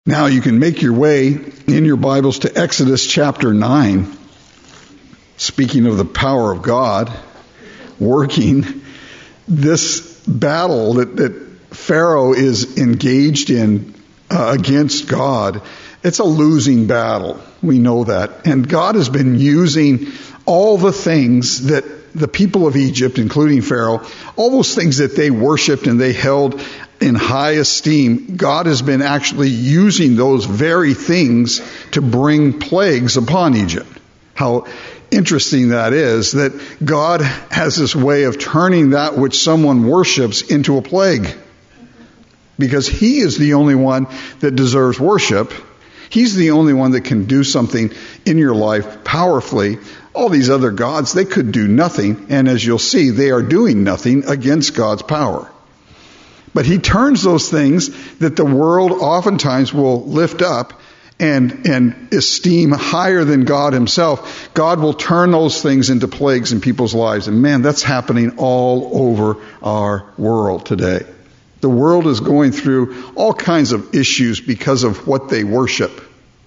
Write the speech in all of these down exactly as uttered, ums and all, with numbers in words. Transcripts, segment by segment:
Now you can make your way in your Bibles to Exodus chapter nine. Speaking of the power of God working, this battle that, that Pharaoh is engaged in uh, against God, it's a losing battle. We know that. And God has been using all the things that the people of Egypt, including Pharaoh, all those things that they worshipped and they held in high esteem, God has been actually using those very things to bring plagues upon Egypt. How interesting that is, that God has this way of turning that which someone worships into a plague. Because He is the only one that deserves worship. He's the only one that can do something in your life powerfully. All these other gods, they could do nothing. And as you'll see, they are doing nothing against God's power. But He turns those things that the world oftentimes will lift up and, and esteem higher than God Himself. God will turn those things into plagues in people's lives. And man, that's happening all over our world today. The world is going through all kinds of issues because of what they worship.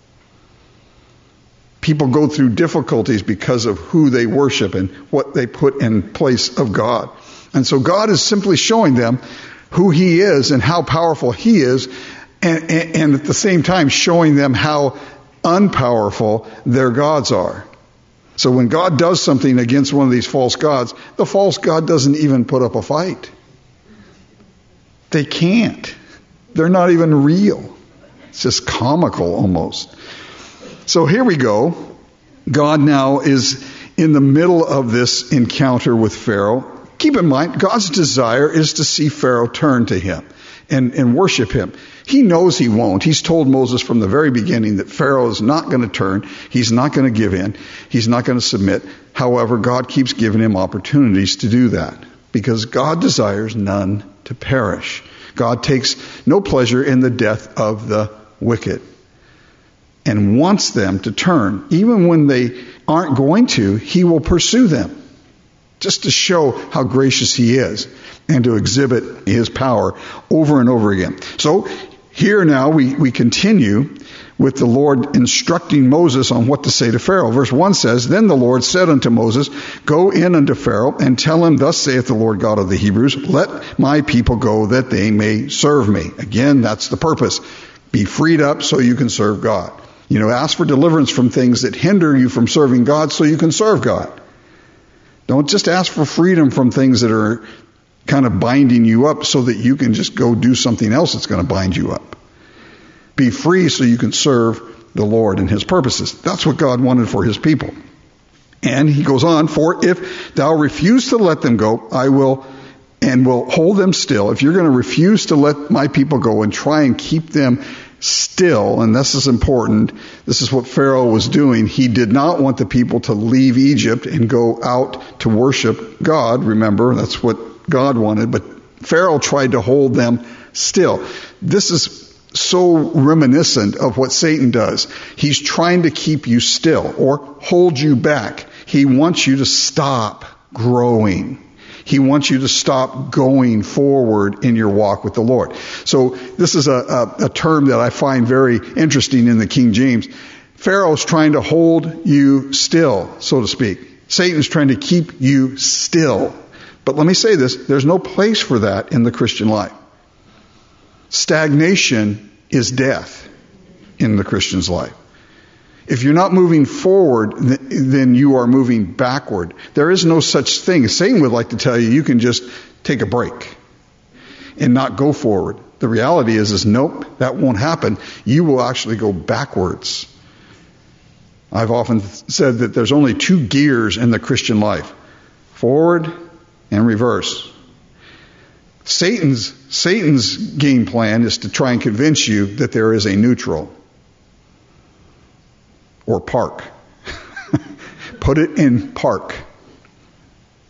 People go through difficulties because of who they worship and what they put in place of God. And so God is simply showing them who He is and how powerful He is, and, and, and at the same time showing them how unpowerful their gods are. So when God does something against one of these false gods, the false god doesn't even put up a fight. They can't. They're not even real. It's just comical almost. So here we go. God now is in the middle of this encounter with Pharaoh. Keep in mind, God's desire is to see Pharaoh turn to Him and, and worship Him. He knows he won't. He's told Moses from the very beginning that Pharaoh is not going to turn. He's not going to give in. He's not going to submit. However, God keeps giving him opportunities to do that because God desires none to perish. God takes no pleasure in the death of the wicked and wants them to turn. Even when they aren't going to, He will pursue them, just to show how gracious He is and to exhibit His power over and over again. So here now we, we continue with the Lord instructing Moses on what to say to Pharaoh. Verse one says, Then the Lord said unto Moses, Go in unto Pharaoh and tell him, Thus saith the Lord God of the Hebrews, Let my people go that they may serve me. Again, that's the purpose. Be freed up so you can serve God. You know, ask for deliverance from things that hinder you from serving God so you can serve God. Don't just ask for freedom from things that are kind of binding you up so that you can just go do something else that's going to bind you up. Be free so you can serve the Lord and His purposes. That's what God wanted for His people. And He goes on, For if thou refuse to let them go, I will and will hold them still. If you're going to refuse to let my people go and try and keep them still, and this is important, this is what Pharaoh was doing. He did not want the people to leave Egypt and go out to worship God. Remember, that's what God wanted, but Pharaoh tried to hold them still. This is so reminiscent of what Satan does. He's trying to keep you still or hold you back. He wants you to stop growing. He wants you to stop going forward in your walk with the Lord. So this is a, a, a term that I find very interesting in the King James. Pharaoh's trying to hold you still, so to speak. Satan's trying to keep you still. But let me say this, there's no place for that in the Christian life. Stagnation is death in the Christian's life. If you're not moving forward, then you are moving backward. There is no such thing. Satan would like to tell you, you can just take a break and not go forward. The reality is, is nope, that won't happen. You will actually go backwards. I've often said that there's only two gears in the Christian life, forward and reverse. Satan's, Satan's game plan is to try and convince you that there is a neutral. Or park. Put it in park.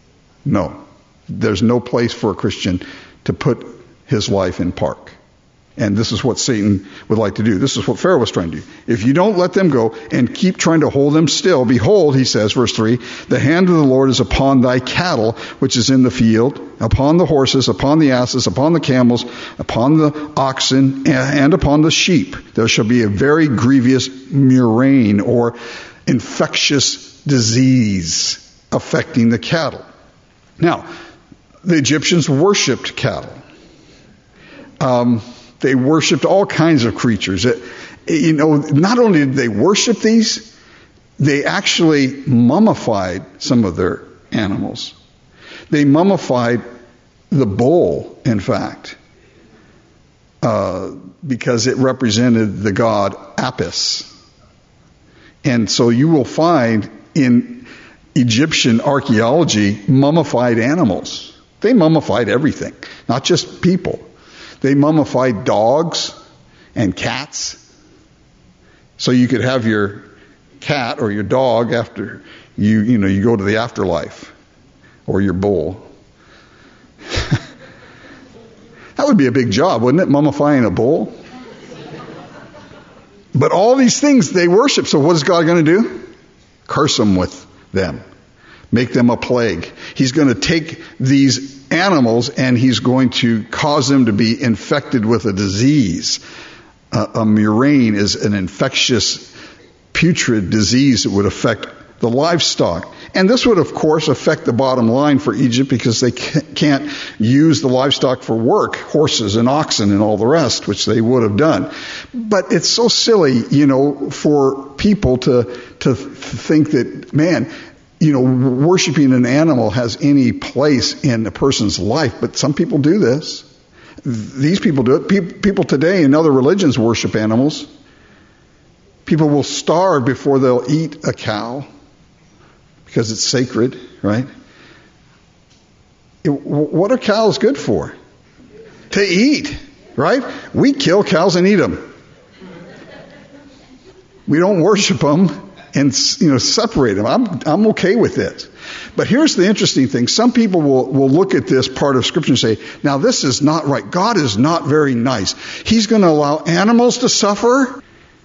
No. There's no place for a Christian to put his life in park. And this is what Satan would like to do. This is what Pharaoh was trying to do. If you don't let them go and keep trying to hold them still, behold, he says, verse three, the hand of the Lord is upon thy cattle, which is in the field, upon the horses, upon the asses, upon the camels, upon the oxen, and upon the sheep. There shall be a very grievous murrain, or infectious disease, affecting the cattle. Now, the Egyptians worshipped cattle. Um, They worshipped all kinds of creatures. It, you know, not only did they worship these, they actually mummified some of their animals. They mummified the bull, in fact, uh, because it represented the god Apis. And so you will find in Egyptian archaeology mummified animals. They mummified everything, not just people. They mummified dogs and cats. So you could have your cat or your dog after you, you know, you go to the afterlife, or your bull. That would be a big job, wouldn't it? Mummifying a bull. But all these things they worship. So what is God going to do? Curse them with them. Make them a plague. He's going to take these animals and he's going to cause them to be infected with a disease. Uh, a murrain is an infectious, putrid disease that would affect the livestock. And this would, of course, affect the bottom line for Egypt, because they can't use the livestock for work, horses and oxen and all the rest, which they would have done. But it's so silly, you know, for people to to think that, man, you know, worshiping an animal has any place in a person's life. But some people do this. These people do it. People today in other religions worship animals. People will starve before they'll eat a cow because it's sacred, right? It, what are cows good for? To eat, right? We kill cows and eat them. We don't worship them and, you know, separate them. I'm I'm okay with it. But here's the interesting thing. Some people will, will look at this part of Scripture and say, now this is not right. God is not very nice. He's going to allow animals to suffer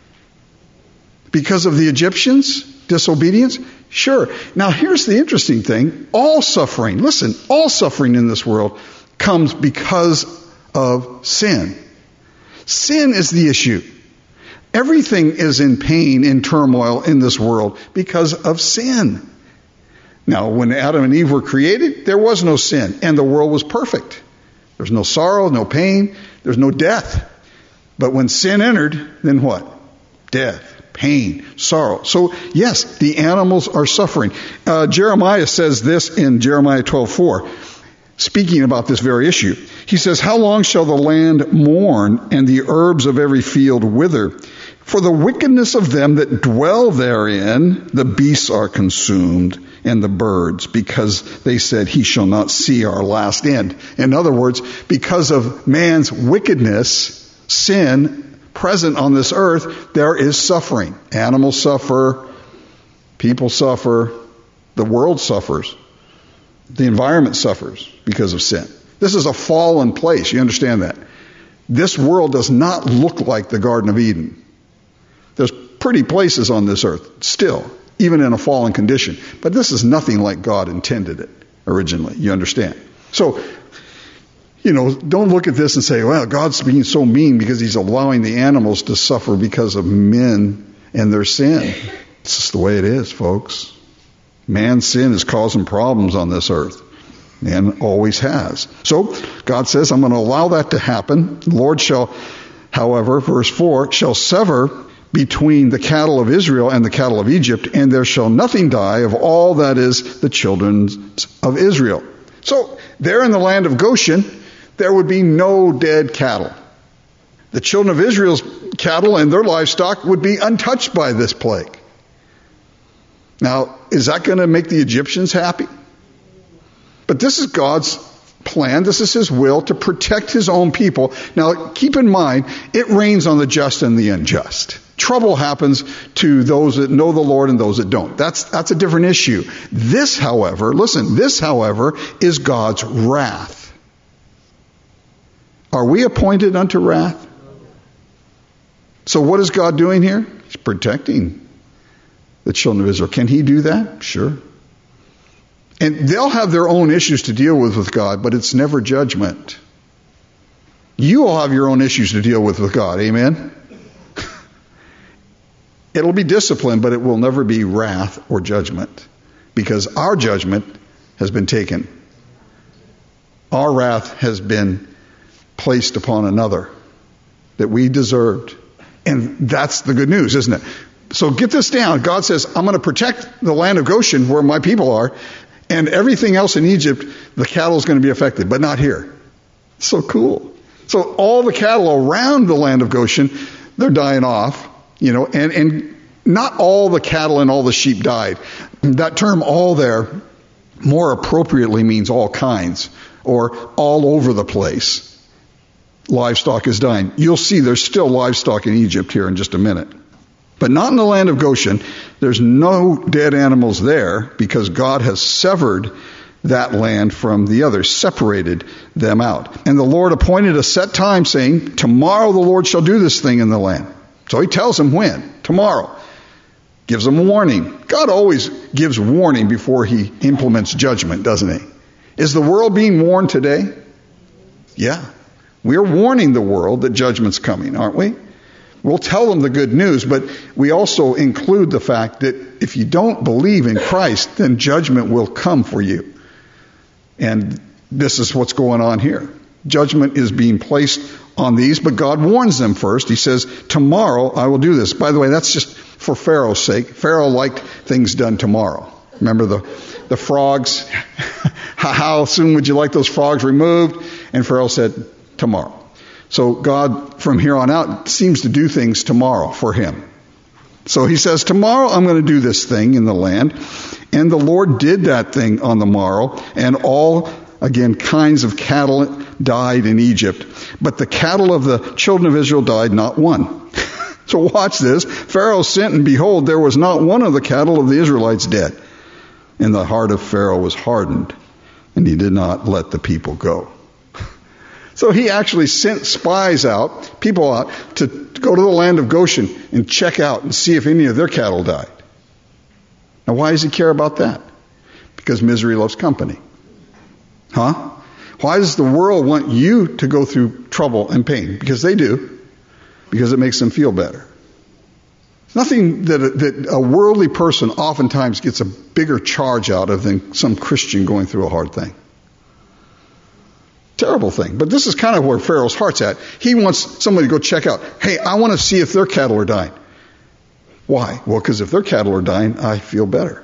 because of the Egyptians' disobedience? Sure. Now here's the interesting thing. All suffering, listen, all suffering in this world comes because of sin. Sin is the issue. Everything is in pain, in turmoil in this world because of sin. Now, when Adam and Eve were created, there was no sin, and the world was perfect. There's no sorrow, no pain, there's no death. But when sin entered, then what? Death, pain, sorrow. So, yes, the animals are suffering. Uh, Jeremiah says this in Jeremiah twelve four, speaking about this very issue. He says, how long shall the land mourn, and the herbs of every field wither? For the wickedness of them that dwell therein, the beasts are consumed, and the birds, because they said, he shall not see our last end. In other words, because of man's wickedness, sin, present on this earth, there is suffering. Animals suffer, people suffer, the world suffers, the environment suffers because of sin. This is a fallen place, you understand that? This world does not look like the Garden of Eden. There's pretty places on this earth, still, even in a fallen condition. But this is nothing like God intended it originally, you understand? So, you know, don't look at this and say, well, God's being so mean because he's allowing the animals to suffer because of men and their sin. It's just the way it is, folks. Man's sin is causing problems on this earth, and always has. So, God says, I'm going to allow that to happen. The Lord shall, however, verse four, shall sever between the cattle of Israel and the cattle of Egypt, and there shall nothing die of all that is the children of Israel. So, there in the land of Goshen, there would be no dead cattle. The children of Israel's cattle and their livestock would be untouched by this plague. Now, is that going to make the Egyptians happy? But this is God's plan. This is his will to protect his own people. Now, keep in mind, it rains on the just and the unjust. Trouble happens to those that know the Lord and those that don't. That's, that's a different issue. This, however, listen, this, however, is God's wrath. Are we appointed unto wrath? So what is God doing here? He's protecting the children of Israel. Can he do that? Sure. And they'll have their own issues to deal with with God, but it's never judgment. You will have your own issues to deal with with God. Amen? It'll be discipline, but it will never be wrath or judgment, because our judgment has been taken. Our wrath has been placed upon another that we deserved. And that's the good news, isn't it? So get this down. God says, I'm going to protect the land of Goshen where my people are, and everything else in Egypt, the cattle is going to be affected, but not here. So cool. So all the cattle around the land of Goshen, they're dying off, you know, and, and not all the cattle and all the sheep died. That term all there more appropriately means all kinds or all over the place. Livestock is dying. You'll see there's still livestock in Egypt here in just a minute. But not in the land of Goshen. There's no dead animals there because God has severed that land from the others, separated them out. And the Lord appointed a set time, saying, tomorrow the Lord shall do this thing in the land. So he tells them when. Tomorrow. Gives them a warning. God always gives warning before he implements judgment, doesn't he? Is the world being warned today? Yeah. We're warning the world that judgment's coming, aren't we? We'll tell them the good news, but we also include the fact that if you don't believe in Christ, then judgment will come for you. And this is what's going on here. Judgment is being placed on these, but God warns them first. He says, tomorrow I will do this. By the way, that's just for Pharaoh's sake. Pharaoh liked things done tomorrow. Remember the, the frogs? How soon would you like those frogs removed? And Pharaoh said, tomorrow. So God, from here on out, seems to do things tomorrow for him. So he says, tomorrow I'm going to do this thing in the land. And the Lord did that thing on the morrow, and all, again, kinds of cattle died in Egypt. But the cattle of the children of Israel died not one. So watch this. Pharaoh sent, and behold, there was not one of the cattle of the Israelites dead. And the heart of Pharaoh was hardened, and he did not let the people go. So he actually sent spies out, people out, to go to the land of Goshen and check out and see if any of their cattle died. Now, why does he care about that? Because misery loves company. Huh? Why does the world want you to go through trouble and pain? Because they do. Because it makes them feel better. Nothing that a, that a worldly person oftentimes gets a bigger charge out of than some Christian going through a hard thing. Terrible thing. But this is kind of where Pharaoh's heart's at. He wants somebody to go check out. Hey, I want to see if their cattle are dying. Why? Well, because if their cattle are dying, I feel better.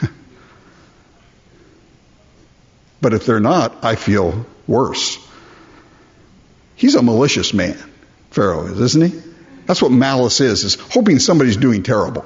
But if they're not, I feel worse. He's a malicious man, Pharaoh is, isn't he? That's what malice is, is hoping somebody's doing terrible.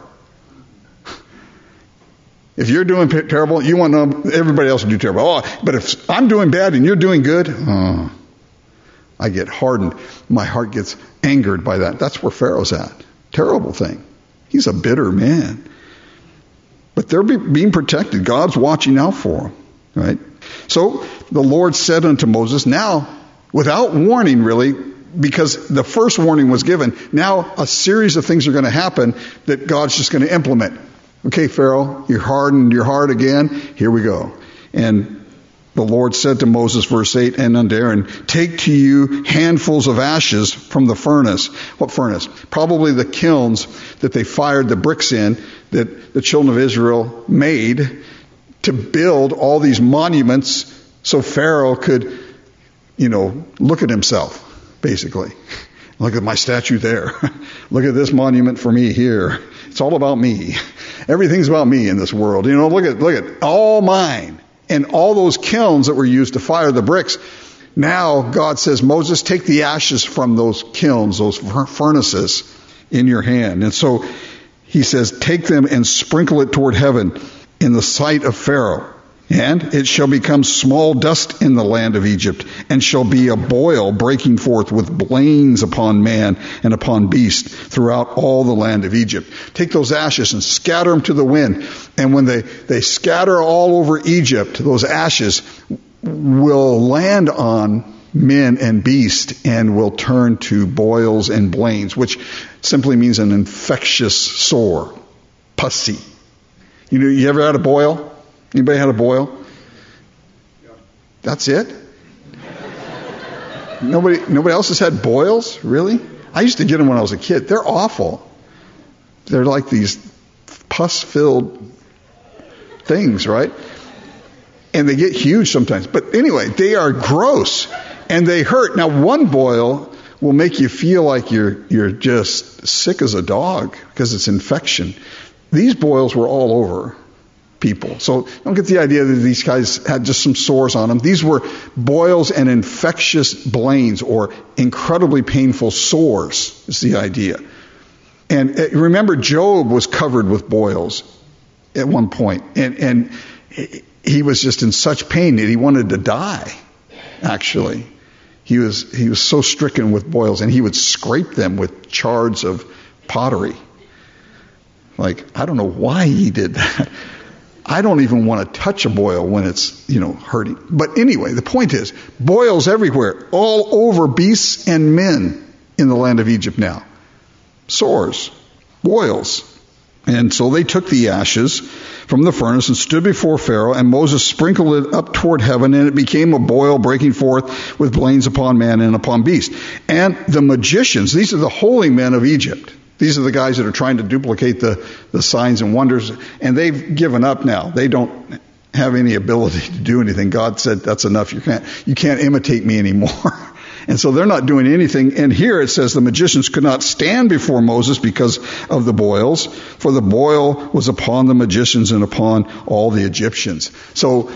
If you're doing terrible, you want to know everybody else to do terrible. Oh, but if I'm doing bad and you're doing good, oh, I get hardened. My heart gets angered by that. That's where Pharaoh's at. Terrible thing. He's a bitter man. But they're be, being protected. God's watching out for them. Right? So the Lord said unto Moses, now, without warning really, because the first warning was given, now a series of things are going to happen that God's just going to implement. Okay, Pharaoh, you're hardened your heart again. Here we go. And the Lord said to Moses, verse eight, and unto Aaron, take to you handfuls of ashes from the furnace. What furnace? Probably the kilns that they fired the bricks in that the children of Israel made to build all these monuments so Pharaoh could, you know, look at himself, basically. Look at my statue there. Look at this monument for me here. It's all about me. Everything's about me in this world. You know, look at, look at all mine. And all those kilns that were used to fire the bricks. Now God says, Moses, take the ashes from those kilns, those furnaces in your hand. And so he says, take them and sprinkle it toward heaven in the sight of Pharaoh. And it shall become small dust in the land of Egypt, and shall be a boil breaking forth with blains upon man and upon beast throughout all the land of Egypt. Take those ashes and scatter them to the wind. And when they, they scatter all over Egypt, those ashes will land on men and beast and will turn to boils and blains, which simply means an infectious sore, pussy. You know, you ever had a boil? Anybody had a boil? That's it? Nobody, nobody else has had boils? Really? I used to get them when I was a kid. They're awful. They're like these pus-filled things, right? And they get huge sometimes. But anyway, they are gross and they hurt. Now, one boil will make you feel like you're you're just sick as a dog because it's infection. These boils were all over people. So don't get the idea that these guys had just some sores on them. These were boils and infectious blains or incredibly painful sores is the idea. And remember, Job was covered with boils at one point. And, and he was just in such pain that he wanted to die, actually. He was, he was so stricken with boils, and he would scrape them with shards of pottery. Like, I don't know why he did that. I don't even want to touch a boil when it's, you know, hurting. But anyway, the point is, boils everywhere, all over beasts and men in the land of Egypt now. Sores, boils. And so they took the ashes from the furnace and stood before Pharaoh, and Moses sprinkled it up toward heaven, and it became a boil breaking forth with blains upon man and upon beast. And the magicians, these are the holy men of Egypt. These are the guys that are trying to duplicate the, the signs and wonders, and they've given up now. They don't have any ability to do anything. God said, that's enough. You can't, you can't imitate me anymore. And so they're not doing anything. And here it says the magicians could not stand before Moses because of the boils, for the boil was upon the magicians and upon all the Egyptians. So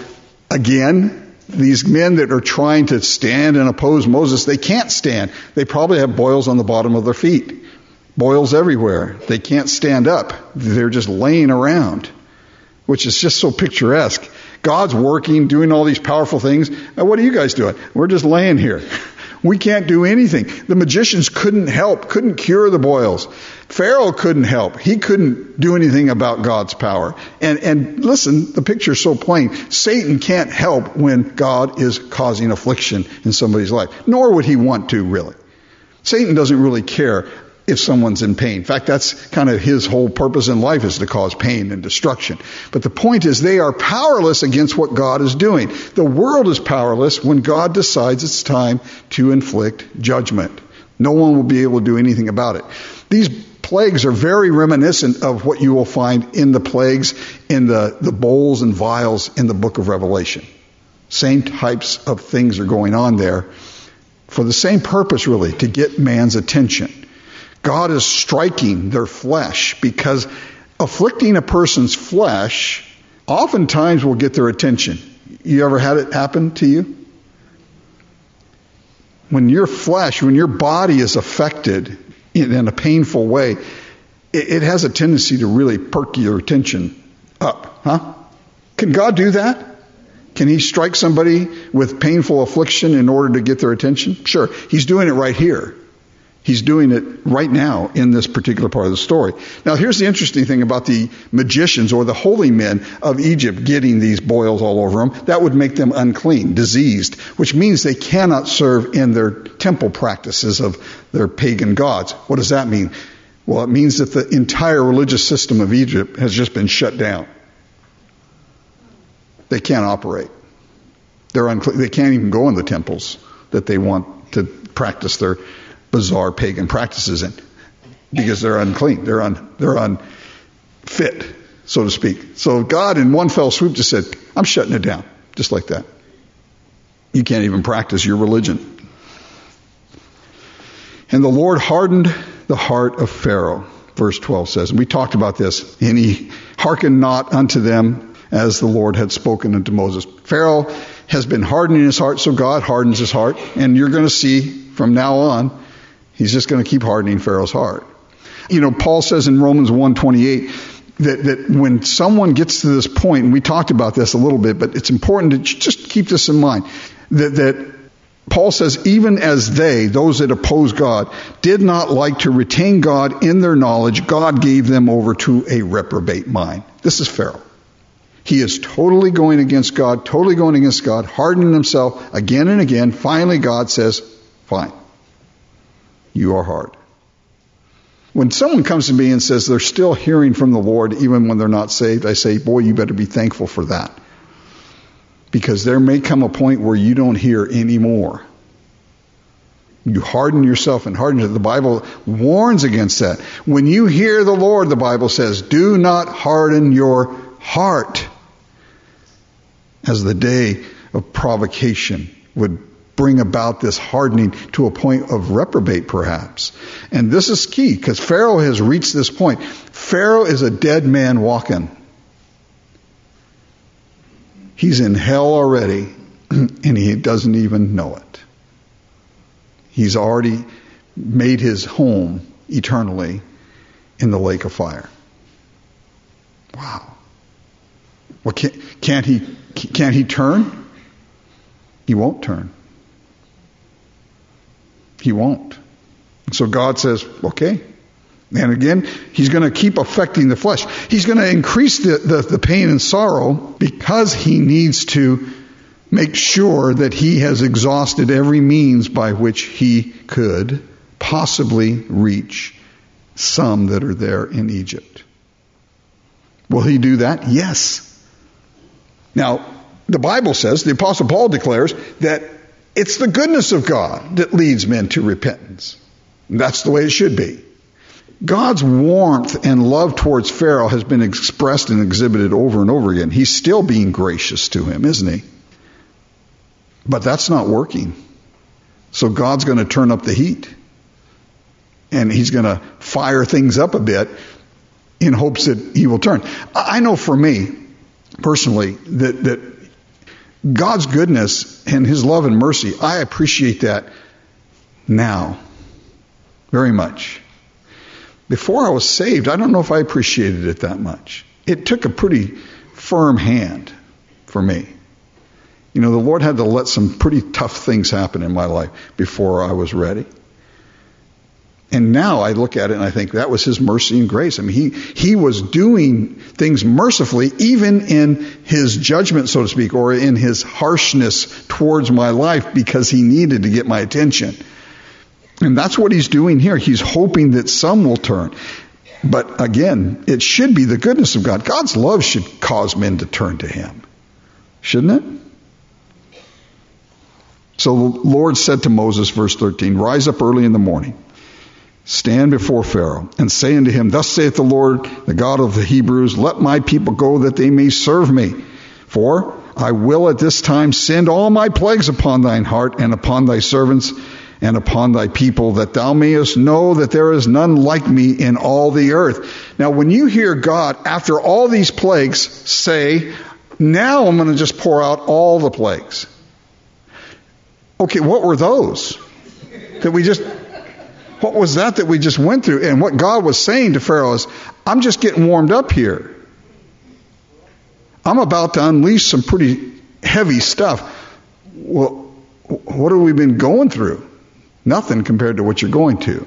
again, these men that are trying to stand and oppose Moses, they can't stand. They probably have boils on the bottom of their feet. Boils everywhere. They can't stand up. They're just laying around, which is just so picturesque. God's working, doing all these powerful things. Now, what are you guys doing? We're just laying here. We can't do anything. The magicians couldn't help, couldn't cure the boils. Pharaoh couldn't help. He couldn't do anything about God's power. And, and listen, the picture's so plain. Satan can't help when God is causing affliction in somebody's life. Nor would he want to, really. Satan doesn't really care if someone's in pain. In fact, that's kind of his whole purpose in life, is to cause pain and destruction. But the point is, they are powerless against what God is doing. The world is powerless when God decides it's time to inflict judgment. No one will be able to do anything about it. These plagues are very reminiscent of what you will find in the plagues in the, the bowls and vials in the book of Revelation. Same types of things are going on there for the same purpose, really, to get man's attention. God is striking their flesh, because afflicting a person's flesh oftentimes will get their attention. You ever had it happen to you? When your flesh, when your body is affected in, in a painful way, it, it has a tendency to really perk your attention up. Huh? Can God do that? Can he strike somebody with painful affliction in order to get their attention? Sure. He's doing it right here. He's doing it right now in this particular part of the story. Now, here's the interesting thing about the magicians or the holy men of Egypt getting these boils all over them. That would make them unclean, diseased, which means they cannot serve in their temple practices of their pagan gods. What does that mean? Well, it means that the entire religious system of Egypt has just been shut down. They can't operate. They're unclean. They can't even go in the temples that they want to practice their bizarre pagan practices in, because they're unclean. They're un, they're unfit, so to speak. So God, in one fell swoop, just said, I'm shutting it down, just like that. You can't even practice your religion. And the Lord hardened the heart of Pharaoh, verse twelve says. And we talked about this. And he hearkened not unto them as the Lord had spoken unto Moses. Pharaoh has been hardening his heart, so God hardens his heart. And you're going to see from now on, he's just going to keep hardening Pharaoh's heart. You know, Paul says in Romans one twenty-eight that, that when someone gets to this point, and we talked about this a little bit, but it's important to just keep this in mind, that, that Paul says, even as they, those that oppose God, did not like to retain God in their knowledge, God gave them over to a reprobate mind. This is Pharaoh. He is totally going against God, totally going against God, hardening himself again and again. Finally, God says, fine, you are hard. When someone comes to me and says they're still hearing from the Lord even when they're not saved, I say, boy, you better be thankful for that. Because there may come a point where you don't hear anymore. You harden yourself and harden yourself. The Bible warns against that. When you hear the Lord, the Bible says, do not harden your heart, as the day of provocation would bring about this hardening to a point of reprobate, perhaps. And this is key, because Pharaoh has reached this point. Pharaoh is a dead man walking. He's in hell already, and he doesn't even know it. He's already made his home eternally in the lake of fire. Wow. Well, can't, can't he, can't he turn? He won't turn. He won't. So God says, okay. And again, he's going to keep affecting the flesh. He's going to increase the, the, the pain and sorrow because he needs to make sure that he has exhausted every means by which he could possibly reach some that are there in Egypt. Will he do that? Yes. Now, the Bible says, the Apostle Paul declares, that it's the goodness of God that leads men to repentance. And that's the way it should be. God's warmth and love towards Pharaoh has been expressed and exhibited over and over again. He's still being gracious to him, isn't he? But that's not working. So God's going to turn up the heat. And he's going to fire things up a bit in hopes that he will turn. I know for me, personally, that, that God's goodness and his love and mercy, I appreciate that now very much. Before I was saved, I don't know if I appreciated it that much. It took a pretty firm hand for me. You know, the Lord had to let some pretty tough things happen in my life before I was ready. And now I look at it and I think that was his mercy and grace. I mean, he, he was doing things mercifully, even in his judgment, so to speak, or in his harshness towards my life, because he needed to get my attention. And that's what he's doing here. He's hoping that some will turn. But again, it should be the goodness of God. God's love should cause men to turn to him. Shouldn't it? So the Lord said to Moses, verse thirteen, rise up early in the morning, stand before Pharaoh, and say unto him, thus saith the Lord, the God of the Hebrews, let my people go that they may serve me. For I will at this time send all my plagues upon thine heart and upon thy servants and upon thy people, that thou mayest know that there is none like me in all the earth. Now, when you hear God, after all these plagues, say, now I'm going to just pour out all the plagues. Okay, what were those? That we just, what was that that we just went through? And what God was saying to Pharaoh is, I'm just getting warmed up here. I'm about to unleash some pretty heavy stuff. Well, what have we been going through? Nothing compared to what you're going to.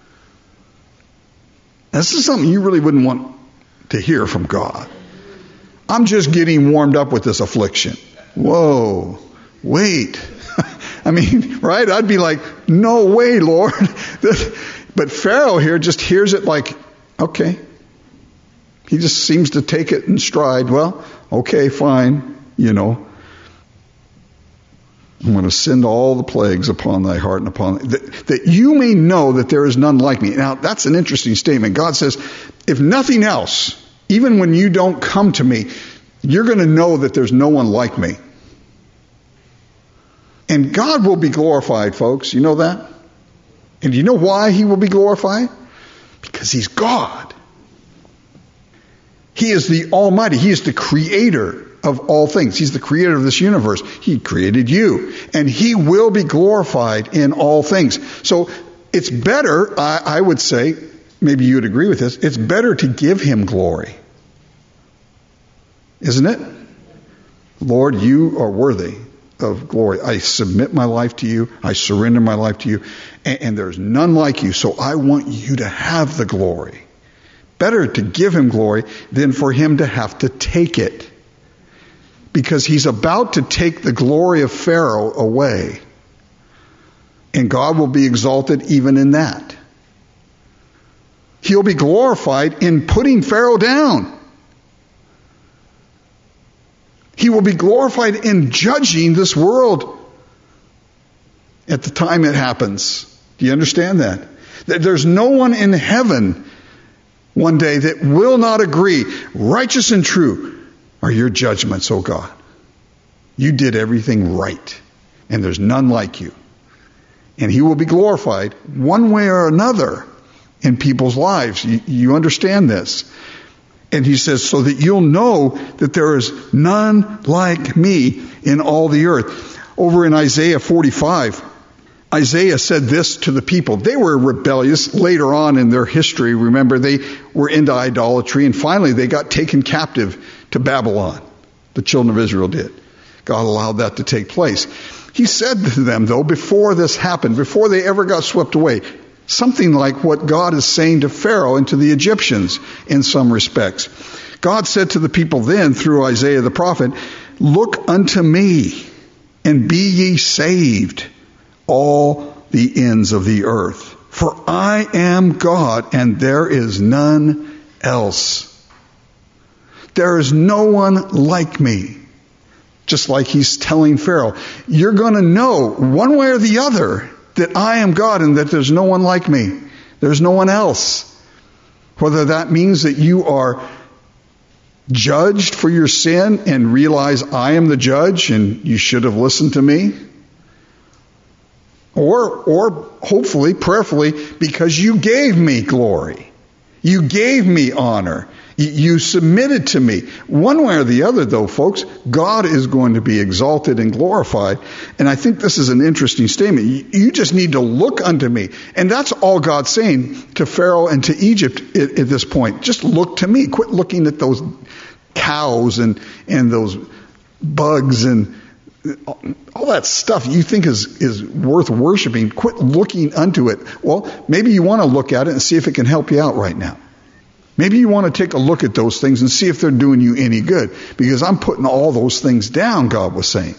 This is something you really wouldn't want to hear from God. I'm just getting warmed up with this affliction. Whoa, wait. I mean, right? I'd be like, no way, Lord. But Pharaoh here just hears it like, okay. He just seems to take it in stride. Well, okay, fine, you know. I'm going to send all the plagues upon thy heart and upon that, that you may know that there is none like me. Now, that's an interesting statement. God says, if nothing else, even when you don't come to me, you're going to know that there's no one like me. And God will be glorified, folks. You know that? And do you know why he will be glorified? Because he's God. He is the Almighty. He is the creator of all things. He's the creator of this universe. He created you. And he will be glorified in all things. So it's better, I, I would say, maybe you would agree with this, it's better to give him glory. Isn't it? Lord, you are worthy of glory. I submit my life to you. I surrender my life to you. And, and there's none like you. So I want you to have the glory. Better to give him glory than for him to have to take it. because he's about to take the glory of Pharaoh away. And God will be exalted even in that. He'll be glorified in putting Pharaoh down. He will be glorified in judging this world at the time it happens. Do you understand that? There's no one in heaven one day that will not agree, righteous and true are your judgments, O God. You did everything right, and there's none like you. And he will be glorified one way or another in people's lives. You, you understand this? And he says, so that you'll know that there is none like me in all the earth. Over in Isaiah forty-five, Isaiah said this to the people. They were rebellious later on in their history. Remember, they were into idolatry, and finally they got taken captive to Babylon. The children of Israel did. God allowed that to take place. He said to them, though, before this happened, before they ever got swept away, something like what God is saying to Pharaoh and to the Egyptians in some respects. God said to the people then, through Isaiah the prophet, look unto me, and be ye saved, all the ends of the earth. For I am God, and there is none else. There is no one like me. Just like he's telling Pharaoh, you're going to know one way or the other that I am God and that there's no one like me. There's no one else. Whether that means that you are judged for your sin and realize I am the judge and you should have listened to me. Or, or hopefully, prayerfully, because you gave me glory. You gave me honor. You submitted to me. One way or the other, though, folks, God is going to be exalted and glorified. And I think this is an interesting statement. You just need to look unto me. And that's all God's saying to Pharaoh and to Egypt at, at this point. Just look to me. Quit looking at those cows and, and those bugs and all that stuff you think is, is worth worshiping. Quit looking unto it. Well, maybe you want to look at it and see if it can help you out right now. Maybe you want to take a look at those things and see if they're doing you any good. Because I'm putting all those things down, God was saying.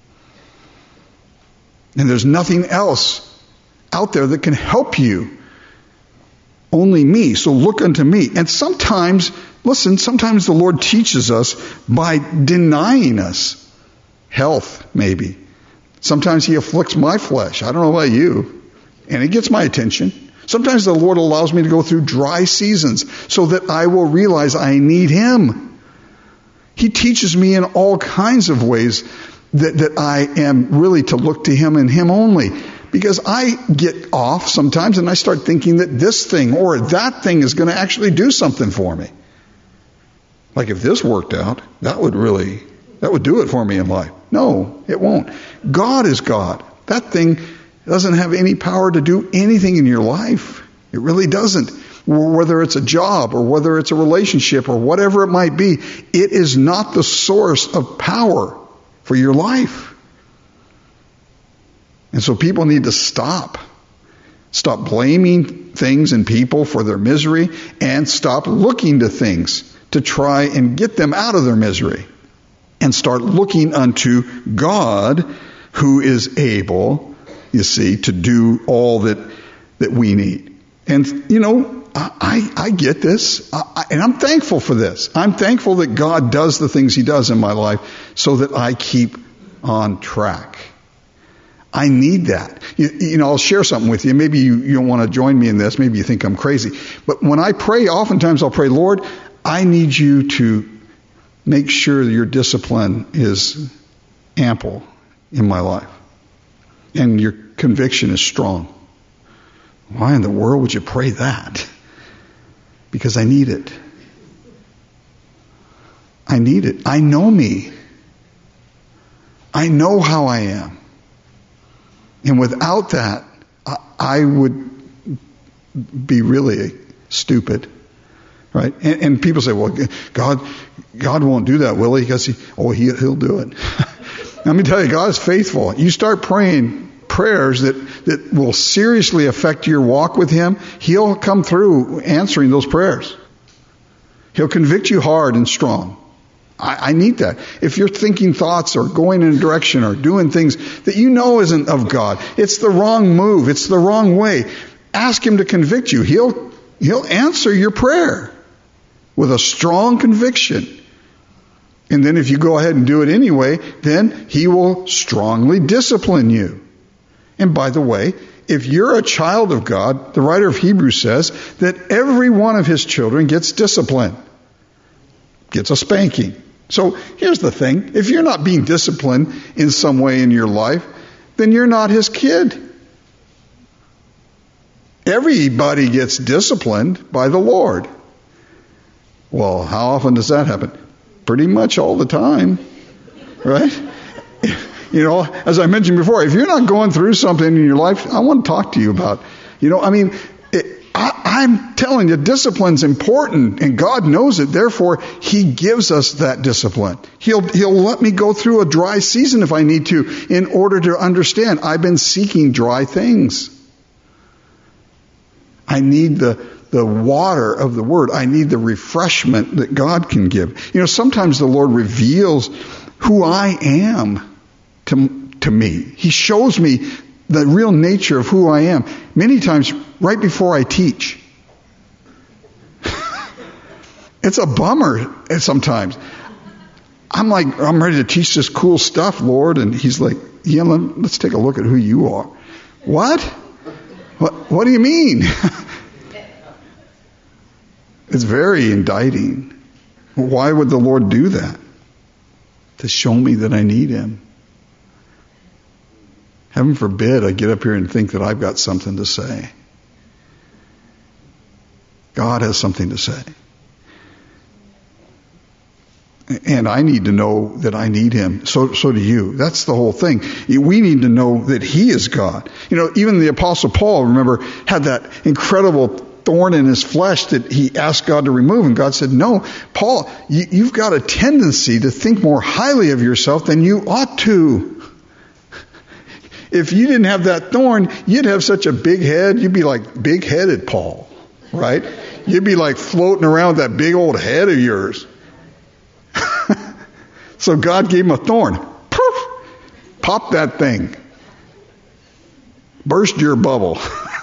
And there's nothing else out there that can help you. Only me. So look unto me. And sometimes, listen, sometimes the Lord teaches us by denying us health, maybe. Sometimes he afflicts my flesh. I don't know about you. And it gets my attention. Sometimes the Lord allows me to go through dry seasons so that I will realize I need him. He teaches me in all kinds of ways that, that I am really to look to him and him only. Because I get off sometimes and I start thinking that this thing or that thing is going to actually do something for me. Like if this worked out, that would really, that would do it for me in life. No, it won't. God is God. That thing doesn't have any power to do anything in your life. It really doesn't. Whether it's a job or whether it's a relationship or whatever it might be, it is not the source of power for your life. And so people need to stop. Stop blaming things and people for their misery and stop looking to things to try and get them out of their misery. And start looking unto God who is able, you see, to do all that that we need. And, you know, I, I get this, I, and I'm thankful for this. I'm thankful that God does the things he does in my life so that I keep on track. I need that. You, you know, I'll share something with you. Maybe you, you don't want to join me in this. Maybe you think I'm crazy. But when I pray, oftentimes I'll pray, Lord, I need you to make sure that your discipline is ample in my life. And your conviction is strong. Why in the world would you pray that? Because I need it. I need it. I know me. I know how I am. And without that, I, I would be really stupid. Right? And, and people say, well, God, God won't do that, will he? Because he, oh, he, he'll do it. Let me tell you, God is faithful. You start praying prayers that, that will seriously affect your walk with him, he'll come through answering those prayers. He'll convict you hard and strong. I, I need that. If you're thinking thoughts or going in a direction or doing things that you know isn't of God, it's the wrong move, it's the wrong way, ask Him to convict you. He'll, he'll answer your prayer with a strong conviction. And then if you go ahead and do it anyway, then He will strongly discipline you. And by the way, if you're a child of God, the writer of Hebrews says that every one of His children gets discipline, gets a spanking. So here's the thing. If you're not being disciplined in some way in your life, then you're not His kid. Everybody gets disciplined by the Lord. Well, how often does that happen? Pretty much all the time, right? You know, as I mentioned before, if you're not going through something in your life, I want to talk to you about, you know, I mean, it, I, I'm telling you, discipline's important, and God knows it. Therefore, He gives us that discipline. He'll, He'll let me go through a dry season if I need to in order to understand. I've been seeking dry things. I need the the water of the Word. I need the refreshment that God can give. You know, sometimes the Lord reveals who I am to, to me. He shows me the real nature of who I am. Many times right before I teach. It's a bummer sometimes. I'm like, I'm ready to teach this cool stuff, Lord. And He's like, yeah, let's take a look at who you are. What? What, what do you mean? It's very indicting. Why would the Lord do that? To show me that I need Him. Heaven forbid I get up here and think that I've got something to say. God has something to say. And I need to know that I need Him. So, so do you. That's the whole thing. We need to know that He is God. You know, even the Apostle Paul, remember, had that incredible thorn in his flesh that he asked God to remove. And God said, no, Paul, you, you've got a tendency to think more highly of yourself than you ought to. If you didn't have that thorn, you'd have such a big head. You'd be like big-headed Paul, right? You'd be like floating around with that big old head of yours. So God gave him a thorn. Poof! Pop that thing. Burst your bubble.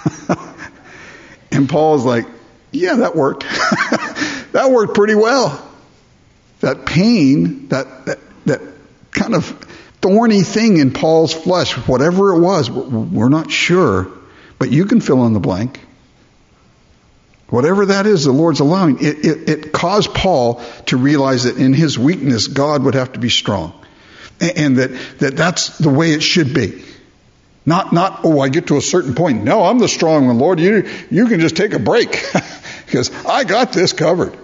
And Paul's like, yeah, that worked. That worked pretty well. That pain, that, that that kind of thorny thing in Paul's flesh, whatever it was, we're not sure, but you can fill in the blank. Whatever that is the Lord's allowing, it, it, it caused Paul to realize that in his weakness, God would have to be strong. And, and that, that that's the way it should be. Not, not, oh, I get to a certain point. No, I'm the strong one, Lord. You, you can just take a break because I got this covered.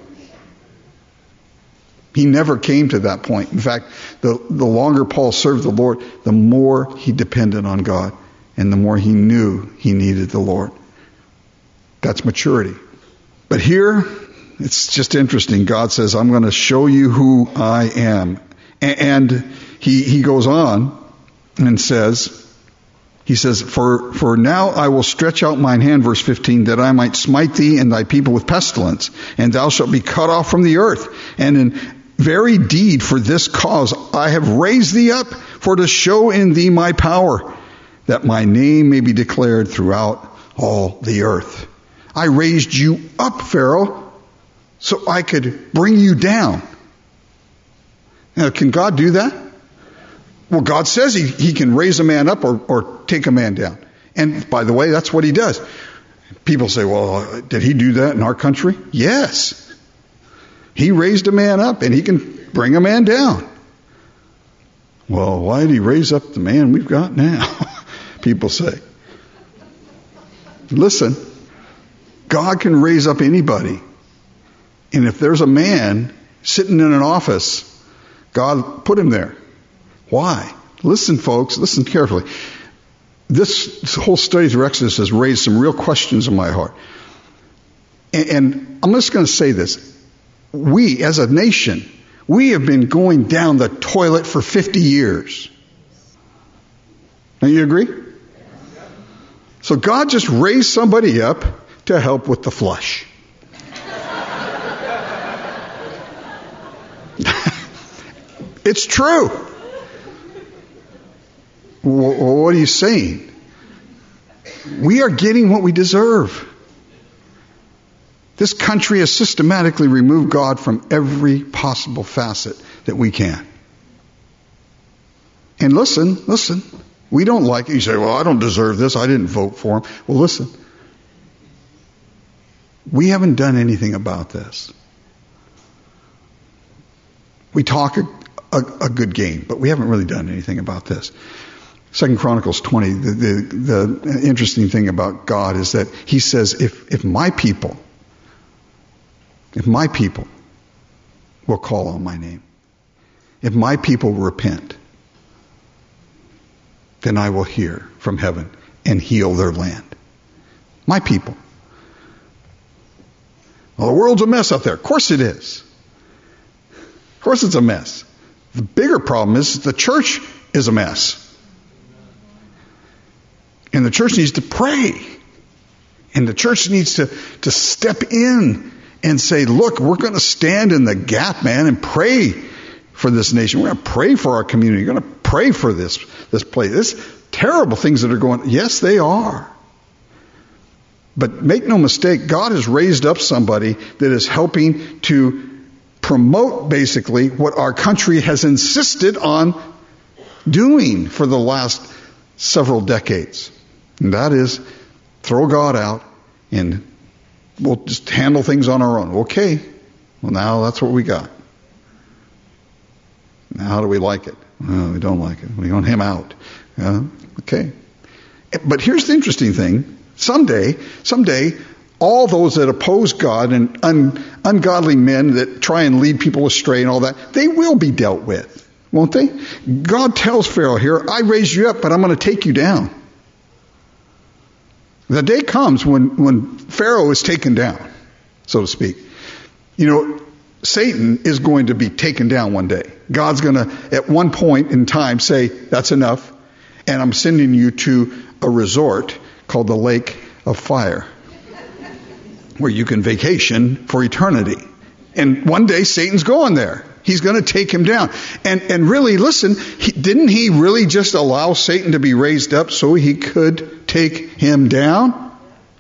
He never came to that point. In fact, the, the longer Paul served the Lord, the more he depended on God and the more he knew he needed the Lord. That's maturity. But here, it's just interesting. God says, I'm going to show you who I am. And he, he goes on and says, He says, for, for now I will stretch out mine hand, verse fifteen, that I might smite thee and thy people with pestilence, and thou shalt be cut off from the earth. And in very deed for this cause I have raised thee up, for to show in thee my power, that my name may be declared throughout all the earth. I raised you up, Pharaoh, so I could bring you down. Now, can God do that? Well, God says he, he can raise a man up or, or take a man down. And by the way, that's what he does. People say, well, did he do that in our country? Yes. He raised a man up and he can bring a man down. Well, why did he raise up the man we've got now? People say. Listen, God can raise up anybody. And if there's a man sitting in an office, God put him there. Why? Listen, folks, listen carefully. This, this whole study through Exodus has raised some real questions in my heart. And, and I'm just going to say this. We, as a nation, we have been going down the toilet for fifty years. Now, you agree? So God just raised somebody up to help with the flush. It's true. Well, what are you saying? We are getting what we deserve. This country has systematically removed God from every possible facet that we can. And listen, listen, we don't like it. You say, well, I don't deserve this. I didn't vote for him. Well, listen. We haven't done anything about this. We talk a, a, a good game, but we haven't really done anything about this. Second Chronicles twenty, the, the, the interesting thing about God is that he says, if, if my people, if my people will call on my name, if my people repent, then I will hear from heaven and heal their land. My people. Well, the world's a mess out there. Of course it is. Of course it's a mess. The bigger problem is the church is a mess. And the church needs to pray. And the church needs to, to step in and say, look, we're going to stand in the gap, man, and pray for this nation. We're going to pray for our community. We're going to pray for this, this place. This terrible things that are going on. Yes, they are. But make no mistake, God has raised up somebody that is helping to promote basically what our country has insisted on doing for the last several decades. And that is throw God out and we'll just handle things on our own. Okay, well now that's what we got. Now how do we like it? Well, we don't like it. We want him out. Uh, okay. But here's the interesting thing. Someday, someday, all those that oppose God and un, ungodly men that try and lead people astray and all that, they will be dealt with, won't they? God tells Pharaoh here, I raised you up, but I'm going to take you down. The day comes when, when Pharaoh is taken down, so to speak. You know, Satan is going to be taken down one day. God's going to, at one point in time, say, that's enough, and I'm sending you to a resort called the Lake of Fire, where you can vacation for eternity. And one day Satan's going there. He's going to take him down. And and really, listen, he, didn't he really just allow Satan to be raised up so he could take him down?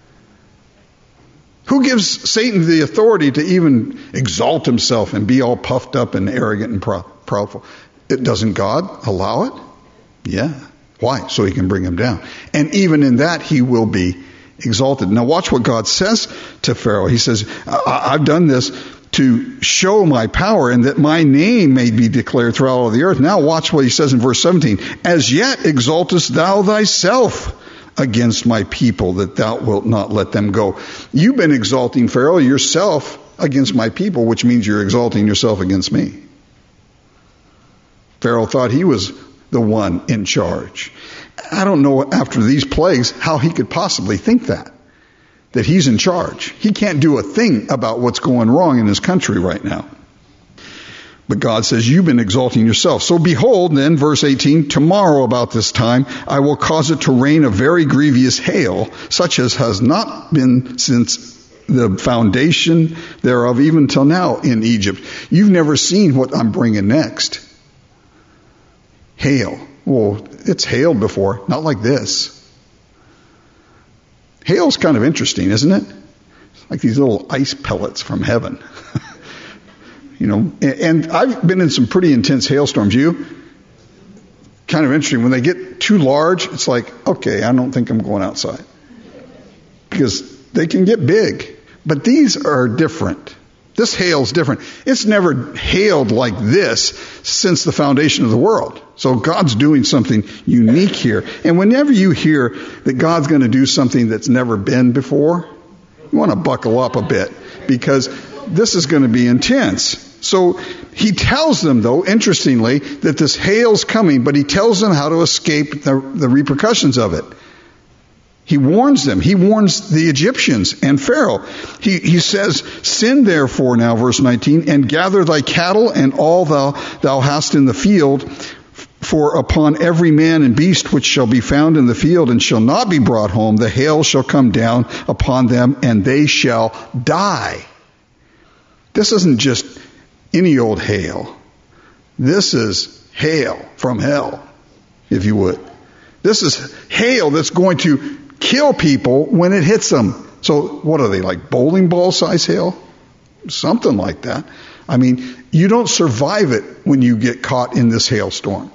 Who gives Satan the authority to even exalt himself and be all puffed up and arrogant and prou- proudful? It, doesn't God allow it? Yeah. Why? So he can bring him down. And even in that, he will be exalted. Now watch what God says to Pharaoh. He says, I- I've done this to show my power and that my name may be declared throughout all the earth. Now watch what he says in verse seventeen. As yet exaltest thou thyself against my people, that thou wilt not let them go. You've been exalting, Pharaoh, yourself against my people, which means you're exalting yourself against me. Pharaoh thought he was the one in charge. I don't know after these plagues how he could possibly think that, that he's in charge. He can't do a thing about what's going wrong in his country right now. But God says, you've been exalting yourself. So behold, then, verse eighteen, tomorrow about this time, I will cause it to rain a very grievous hail, such as has not been since the foundation thereof, even till now in Egypt. You've never seen what I'm bringing next. Hail. Well, it's hailed before, not like this. Hail's kind of interesting, isn't it? It's like these little ice pellets from heaven. You know, and I've been in some pretty intense hailstorms. You? Kind of interesting. When they get too large, it's like, okay, I don't think I'm going outside. Because they can get big. But these are different. This hail's different. It's never hailed like this since the foundation of the world. So God's doing something unique here. And whenever you hear that God's going to do something that's never been before, you want to buckle up a bit, because this is going to be intense. So he tells them, though, interestingly, that this hail's coming, but he tells them how to escape the, the repercussions of it. He warns them. He warns the Egyptians and Pharaoh. He, he says, sin therefore, now verse nineteen, and gather thy cattle and all thou, thou hast in the field, for upon every man and beast which shall be found in the field and shall not be brought home, the hail shall come down upon them and they shall die. This isn't just any old hail. This is hail from hell, if you would. This is hail that's going to kill people when it hits them. So what are they, like bowling ball size hail? Something like that. I mean, you don't survive it when you get caught in this hailstorm.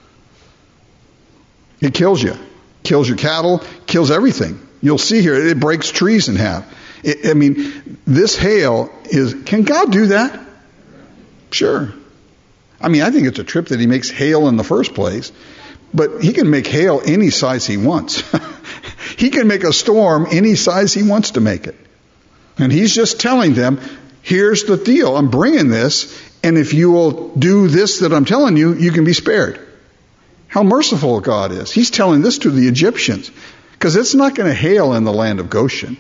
It kills you. Kills your cattle, kills everything. You'll see here, it breaks trees in half. It, I mean, this hail is, can God do that? Sure. I mean, I think it's a trip that he makes hail in the first place. But he can make hail any size he wants. He can make a storm any size he wants to make it. And he's just telling them, here's the deal. I'm bringing this, and if you will do this that I'm telling you, you can be spared. How merciful God is. He's telling this to the Egyptians. Because it's not going to hail in the land of Goshen,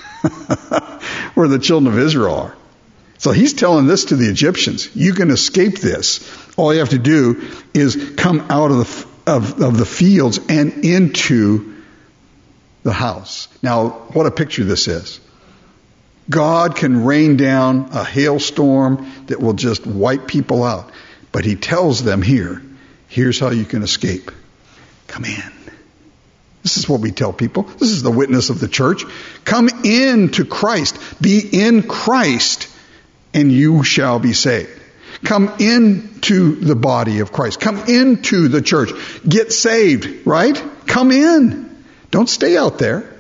where the children of Israel are. So he's telling this to the Egyptians. You can escape this. All you have to do is come out of the, of, of the fields and into the house. Now, what a picture this is. God can rain down a hailstorm that will just wipe people out. But he tells them here, here's how you can escape. Come in. This is what we tell people. This is the witness of the church. Come into Christ. Be in Christ, and you shall be saved. Come into the body of Christ. Come into the church. Get saved, right? Come in. Don't stay out there.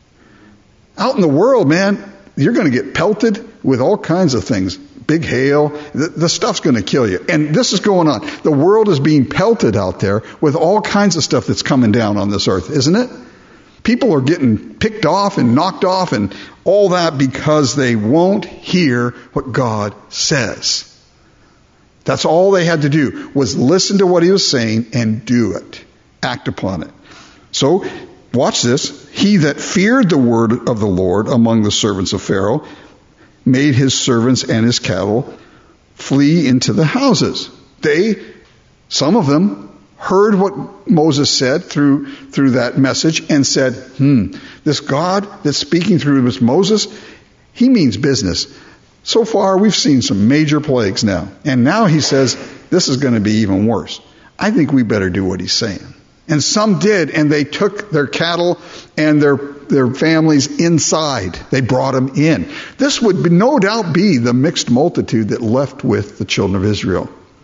Out in the world, man, you're going to get pelted with all kinds of things. Big hail. The, the stuff's going to kill you. And this is going on. The world is being pelted out there with all kinds of stuff that's coming down on this earth, isn't it? People are getting picked off and knocked off and all that because they won't hear what God says. That's all they had to do, was listen to what he was saying and do it. Act upon it. So, watch this. He that feared the word of the Lord among the servants of Pharaoh made his servants and his cattle flee into the houses. They, some of them, heard what Moses said through through that message and said, hmm, this God that's speaking through this Moses, he means business. So far, we've seen some major plagues now. And now he says, this is going to be even worse. I think we better do what he's saying. And some did, and they took their cattle and their their families inside. They brought them in. This would be, no doubt be the mixed multitude that left with the children of Israel.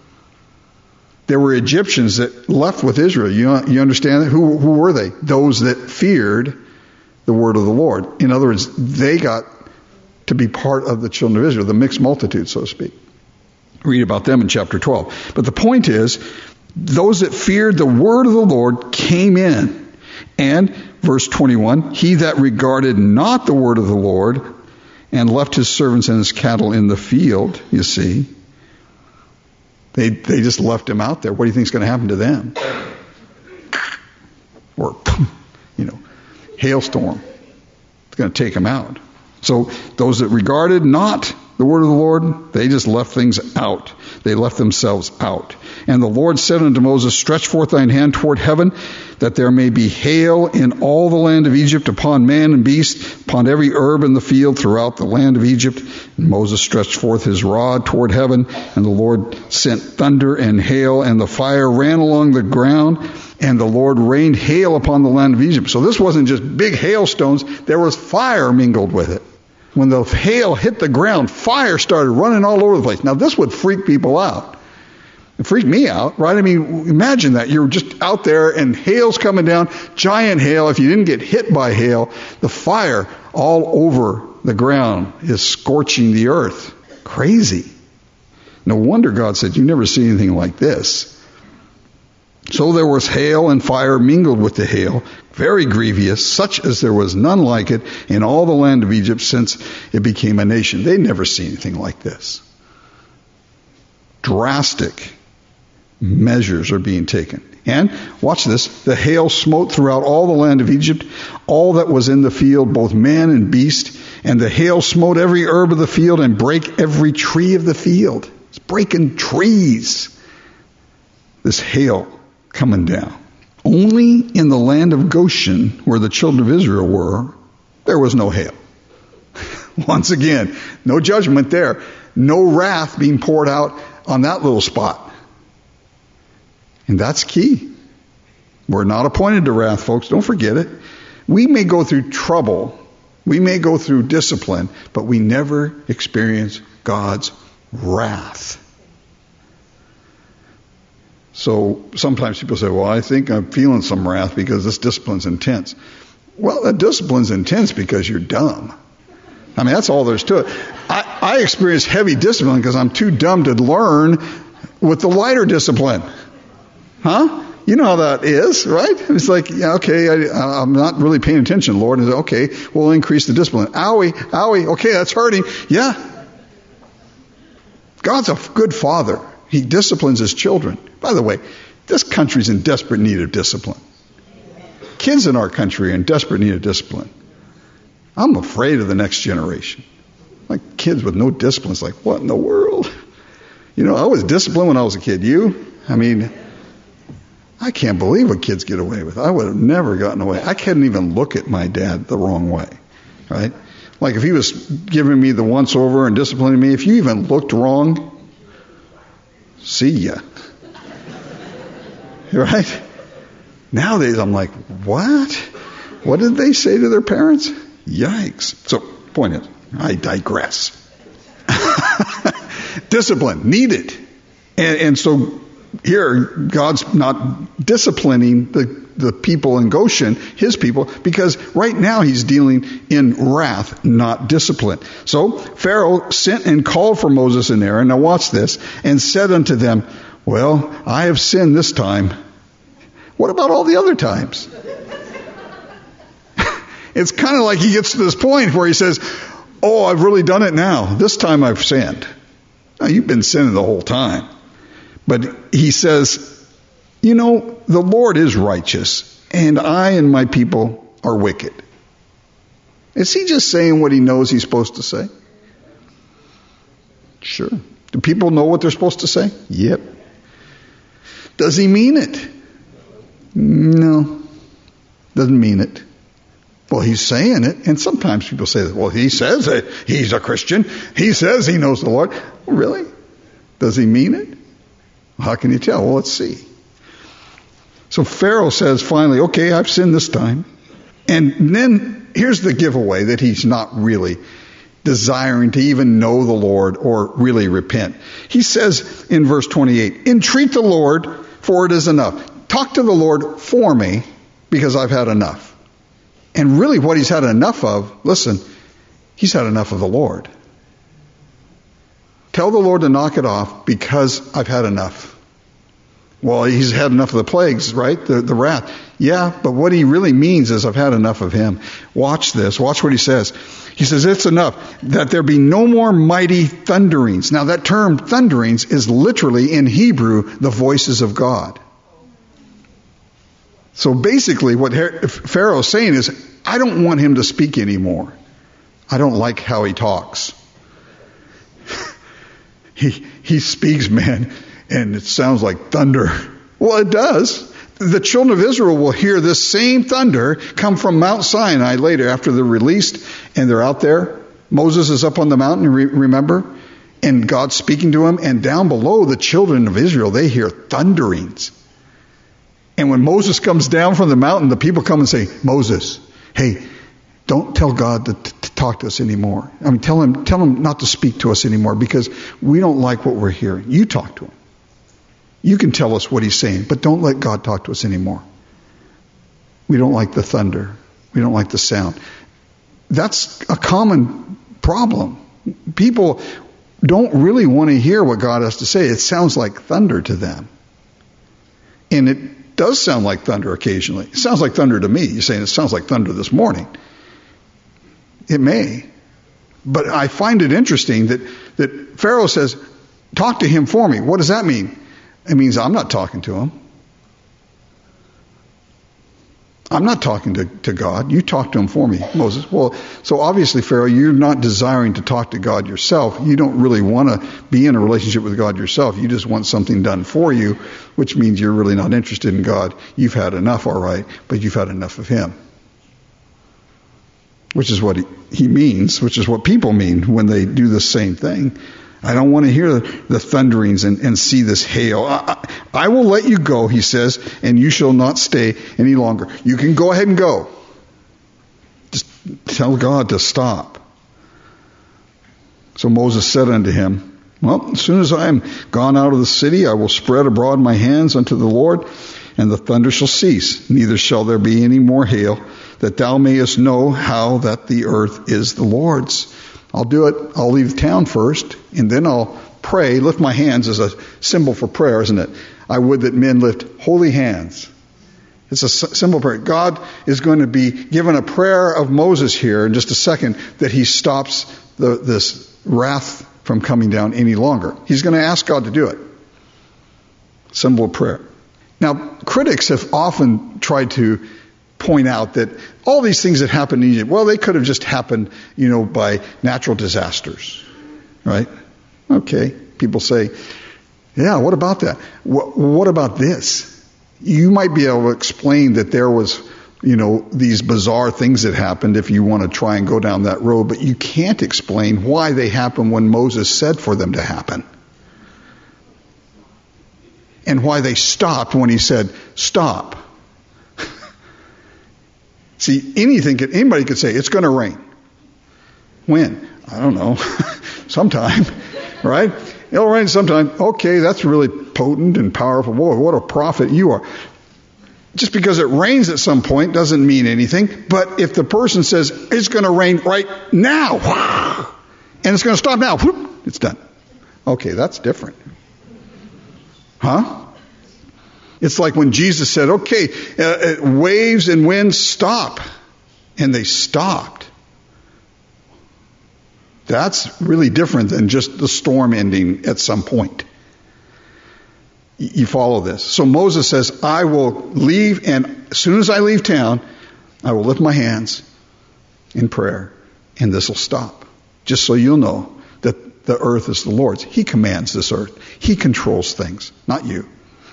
There were Egyptians that left with Israel. You, you understand that? Who, who were they? Those that feared the word of the Lord. In other words, they got to be part of the children of Israel, the mixed multitude, so to speak. Read about them in chapter twelve. But the point is, those that feared the word of the Lord came in. And, verse twenty-one, he that regarded not the word of the Lord and left his servants and his cattle in the field, you see, they they just left him out there. What do you think is going to happen to them? Or, you know, hailstorm. It's going to take them out. So those that regarded not the word of the Lord, they just left things out. They left themselves out. And the Lord said unto Moses, stretch forth thine hand toward heaven, that there may be hail in all the land of Egypt, upon man and beast, upon every herb in the field throughout the land of Egypt. And Moses stretched forth his rod toward heaven, and the Lord sent thunder and hail, and the fire ran along the ground, and the Lord rained hail upon the land of Egypt. So this wasn't just big hailstones, there was fire mingled with it. When the hail hit the ground, fire started running all over the place. Now, this would freak people out. It freaked me out, right? I mean, imagine that. You're just out there and hail's coming down, giant hail. If you didn't get hit by hail, the fire all over the ground is scorching the earth. Crazy. No wonder God said, you never see anything like this. So there was hail and fire mingled with the hail, very grievous, such as there was none like it in all the land of Egypt since it became a nation. They'd never seen anything like this. Drastic measures are being taken. And, watch this, the hail smote throughout all the land of Egypt, all that was in the field, both man and beast, and the hail smote every herb of the field and brake every tree of the field. It's breaking trees. This hail coming down. Only in the land of Goshen, where the children of Israel were, there was no hail. Once again, no judgment there. No wrath being poured out on that little spot. And that's key. We're not appointed to wrath, folks. Don't forget it. We may go through trouble. We may go through discipline, but we never experience God's wrath. So sometimes people say, well, I think I'm feeling some wrath because this discipline's intense. Well, that discipline's intense because you're dumb. I mean, that's all there's to it. I, I experience heavy discipline because I'm too dumb to learn with the lighter discipline. Huh? You know how that is, right? It's like, yeah, okay, I, I'm not really paying attention, Lord. And okay, we'll increase the discipline. Owie, owie, okay, that's hurting. Yeah. God's a good father. He disciplines his children. By the way, this country's in desperate need of discipline. Kids in our country are in desperate need of discipline. I'm afraid of the next generation. Like kids with no discipline. It's like, what in the world? You know, I was disciplined when I was a kid. You? I mean, I can't believe what kids get away with. I would have never gotten away. I couldn't even look at my dad the wrong way, right? Like if he was giving me the once over and disciplining me, if you even looked wrong, see ya. Right? Nowadays I'm like, what? What did they say to their parents? Yikes. So, point is, I digress. Discipline, needed. And, and so here, God's not disciplining the, the people in Goshen, his people, because right now he's dealing in wrath, not discipline. So Pharaoh sent and called for Moses and Aaron, now watch this, and said unto them, well, I have sinned this time. What about all the other times? It's kind of like he gets to this point where he says, oh, I've really done it now. This time I've sinned. Now, you've been sinning the whole time. But he says, you know, the Lord is righteous, and I and my people are wicked. Is he just saying what he knows he's supposed to say? Sure. Do people know what they're supposed to say? Yep. Does he mean it? No. Doesn't mean it. Well, he's saying it, and sometimes people say that, well, he says that he's a Christian. He says he knows the Lord. Really? Does he mean it? How can you tell? Well, let's see. So Pharaoh says finally, okay, I've sinned this time. And then here's the giveaway that he's not really desiring to even know the Lord or really repent. He says in verse twenty-eight, entreat the Lord, for it is enough. Talk to the Lord for me, because I've had enough. And really what he's had enough of, listen, he's had enough of the Lord. Tell the Lord to knock it off because I've had enough. Well, he's had enough of the plagues, right? The, the wrath. Yeah, but what he really means is I've had enough of him. Watch this. Watch what he says. He says, it's enough that there be no more mighty thunderings. Now that term thunderings is literally in Hebrew the voices of God. So basically what Pharaoh's saying is, I don't want him to speak anymore. I don't like how he talks. he he speaks, man, and it sounds like thunder. Well, it does. The children of Israel will hear this same thunder come from Mount Sinai later after they're released and they're out there. Moses is up on the mountain, remember? And God's speaking to him. And down below, the children of Israel, they hear thunderings. And when Moses comes down from the mountain, the people come and say, Moses, hey, don't tell God to, to talk to us anymore. I mean, tell him, tell him not to speak to us anymore because we don't like what we're hearing. You talk to him. You can tell us what he's saying, but don't let God talk to us anymore. We don't like the thunder. We don't like the sound. That's a common problem. People don't really want to hear what God has to say. It sounds like thunder to them. And it does sound like thunder occasionally. It sounds like thunder to me. You're saying it sounds like thunder this morning. It may. But I find it interesting that, that Pharaoh says, talk to him for me. What does that mean? It means I'm not talking to him. I'm not talking to, to God. You talk to him for me, Moses. Well, so obviously, Pharaoh, you're not desiring to talk to God yourself. You don't really want to be in a relationship with God yourself. You just want something done for you, which means you're really not interested in God. You've had enough, all right, but you've had enough of him. Which is what he, he means, which is what people mean when they do the same thing. I don't want to hear the thunderings and, and see this hail. I, I, I will let you go, he says, and you shall not stay any longer. You can go ahead and go. Just tell God to stop. So Moses said unto him, well, as soon as I am gone out of the city, I will spread abroad my hands unto the Lord, and the thunder shall cease, neither shall there be any more hail, that thou mayest know how that the earth is the Lord's. I'll do it. I'll leave town first, and then I'll pray. Lift my hands is a symbol for prayer, isn't it? I would that men lift holy hands. It's a symbol of prayer. God is going to be given a prayer of Moses here in just a second, that he stops the, this wrath from coming down any longer. He's going to ask God to do it. Symbol of prayer. Now, critics have often tried to point out that all these things that happened in Egypt, well, they could have just happened, you know, by natural disasters, right? Okay. People say, yeah, what about that? What, what about this? You might be able to explain that there was, you know, these bizarre things that happened if you want to try and go down that road, but you can't explain why they happened when Moses said for them to happen. And why they stopped when he said, stop. See, anything could, anybody could say, it's going to rain. When? I don't know. Sometime, right? It'll rain sometime. Okay, that's really potent and powerful. Boy, what a prophet you are. Just because it rains at some point doesn't mean anything. But if the person says, it's going to rain right now, and it's going to stop now, whoop, it's done. Okay, that's different. Huh? It's like when Jesus said, okay, uh, waves and winds stop. And they stopped. That's really different than just the storm ending at some point. You follow this. So Moses says, I will leave, and as soon as I leave town, I will lift my hands in prayer, and this will stop. Just so you'll know that the earth is the Lord's. He commands this earth. He controls things, not you.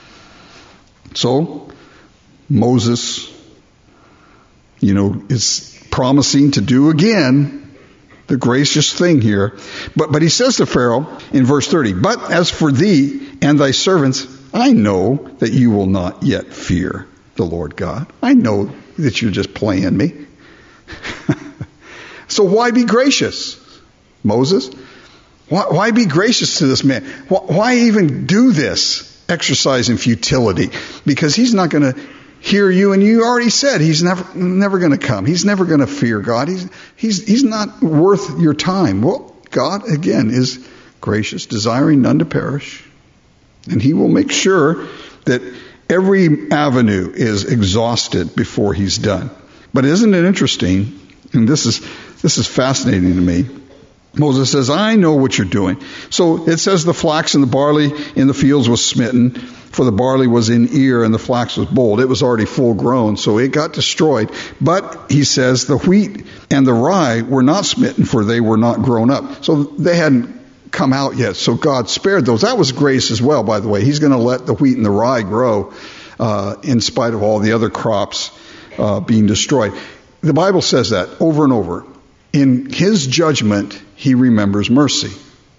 So, Moses, you know, is promising to do again the gracious thing here. But, but he says to Pharaoh in verse thirty, but as for thee and thy servants, I know that you will not yet fear the Lord God. I know that you're just playing me. So why be gracious, Moses? Why, why be gracious to this man? Why, why even do this exercise in futility? Because he's not going to hear you, and you already said he's never never going to come. He's never going to fear God. He's he's he's not worth your time. Well, God again is gracious, desiring none to perish, and He will make sure that every avenue is exhausted before He's done. But isn't it interesting? And this is this is fascinating to me. Moses says, I know what you're doing. So it says the flax and the barley in the fields was smitten, for the barley was in ear and the flax was bold. It was already full grown, so it got destroyed. But, he says, the wheat and the rye were not smitten, for they were not grown up. So they hadn't come out yet, so God spared those. That was grace as well, by the way. He's going to let the wheat and the rye grow uh, in spite of all the other crops uh, being destroyed. The Bible says that over and over. In His judgment, He remembers mercy.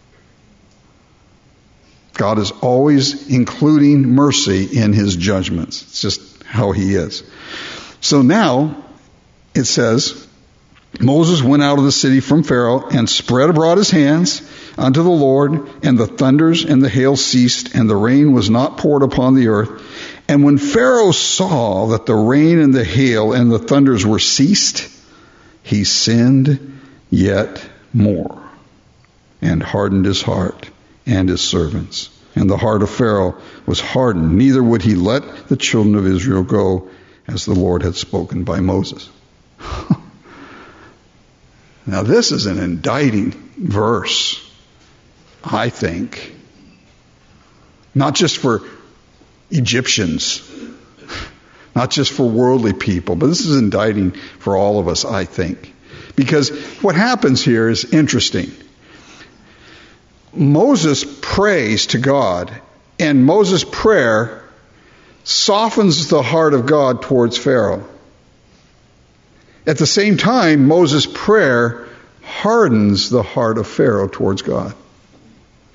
God is always including mercy in His judgments. It's just how He is. So now, it says, Moses went out of the city from Pharaoh and spread abroad his hands unto the Lord, and the thunders and the hail ceased, and the rain was not poured upon the earth. And when Pharaoh saw that the rain and the hail and the thunders were ceased, he sinned yet more, and hardened his heart and his servants. And the heart of Pharaoh was hardened, neither would he let the children of Israel go, as the Lord had spoken by Moses. Now this is an indicting verse, I think. Not just for Egyptians, not just for worldly people, but this is indicting for all of us, I think. Because what happens here is interesting. Moses prays to God, and Moses' prayer softens the heart of God towards Pharaoh. At the same time, Moses' prayer hardens the heart of Pharaoh towards God.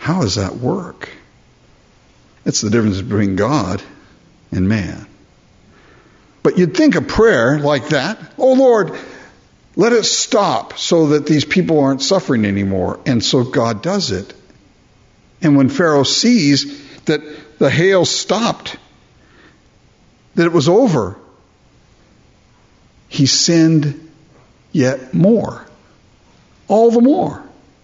How does that work? It's the difference between God and man. But you'd think a prayer like that, oh Lord, let it stop so that these people aren't suffering anymore. And so God does it. And when Pharaoh sees that the hail stopped, that it was over, he sinned yet more. All the more.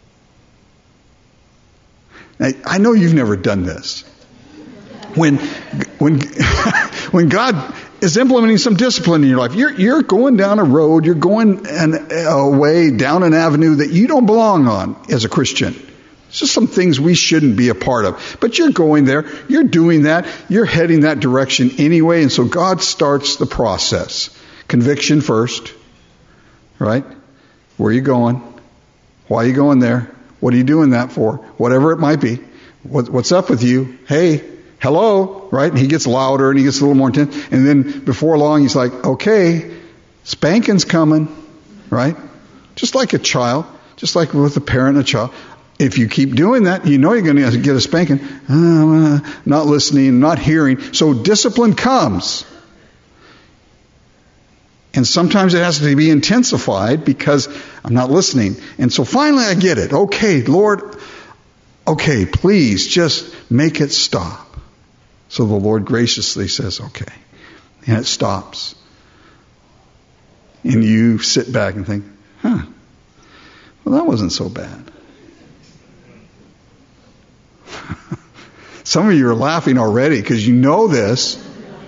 Now, I know you've never done this. When, when, when God is implementing some discipline in your life, you're, you're going down a road, you're going an, a way down an avenue that you don't belong on as a Christian. It's just some things we shouldn't be a part of. But you're going there, you're doing that, you're heading that direction anyway, and so God starts the process. Conviction first, right? Where are you going? Why are you going there? What are you doing that for? Whatever it might be. What, what's up with you? Hey, hello, right? And he gets louder and he gets a little more intense. And then before long, he's like, okay, spanking's coming, right? Just like a child, just like with a parent and a child. If you keep doing that, you know you're going to get a spanking. Uh, not listening, not hearing. So discipline comes. And sometimes it has to be intensified because I'm not listening. And so finally I get it. Okay, Lord, okay, please just make it stop. So the Lord graciously says, okay. And it stops. And you sit back and think, huh, well, that wasn't so bad. Some of you are laughing already because you know this.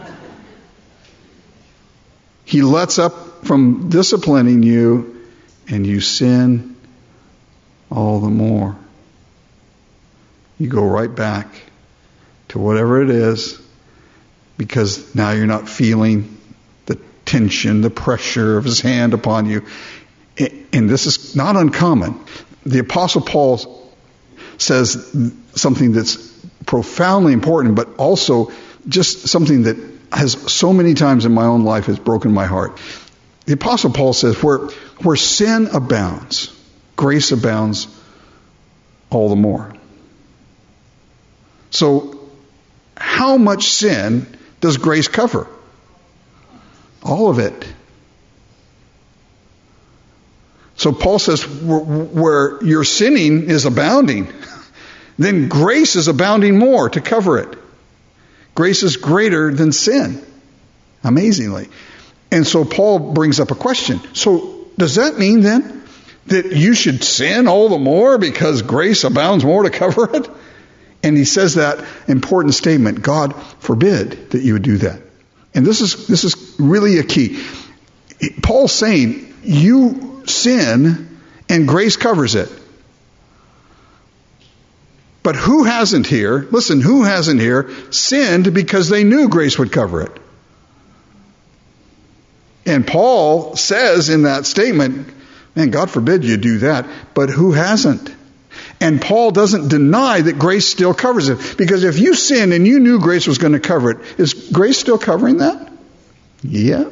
He lets up from disciplining you and you sin all the more. You go right back to whatever it is because now you're not feeling the tension, the pressure of his hand upon you. And this is not uncommon. The Apostle Paul says something that's profoundly important, but also just something that has so many times in my own life has broken my heart. The Apostle Paul says, where, where sin abounds, grace abounds all the more. So, how much sin does grace cover? All of it. So Paul says, where, where your sinning is abounding, then grace is abounding more to cover it. Grace is greater than sin. Amazingly. And so Paul brings up a question. So does that mean then that you should sin all the more because grace abounds more to cover it? And he says that important statement, God forbid that you would do that. And this is this is really a key. Paul's saying you sin and grace covers it. But who hasn't here, listen, who hasn't here sinned because they knew grace would cover it? And Paul says in that statement, man, God forbid you do that, but who hasn't? And Paul doesn't deny that grace still covers it. Because if you sin and you knew grace was going to cover it, is grace still covering that? Yeah.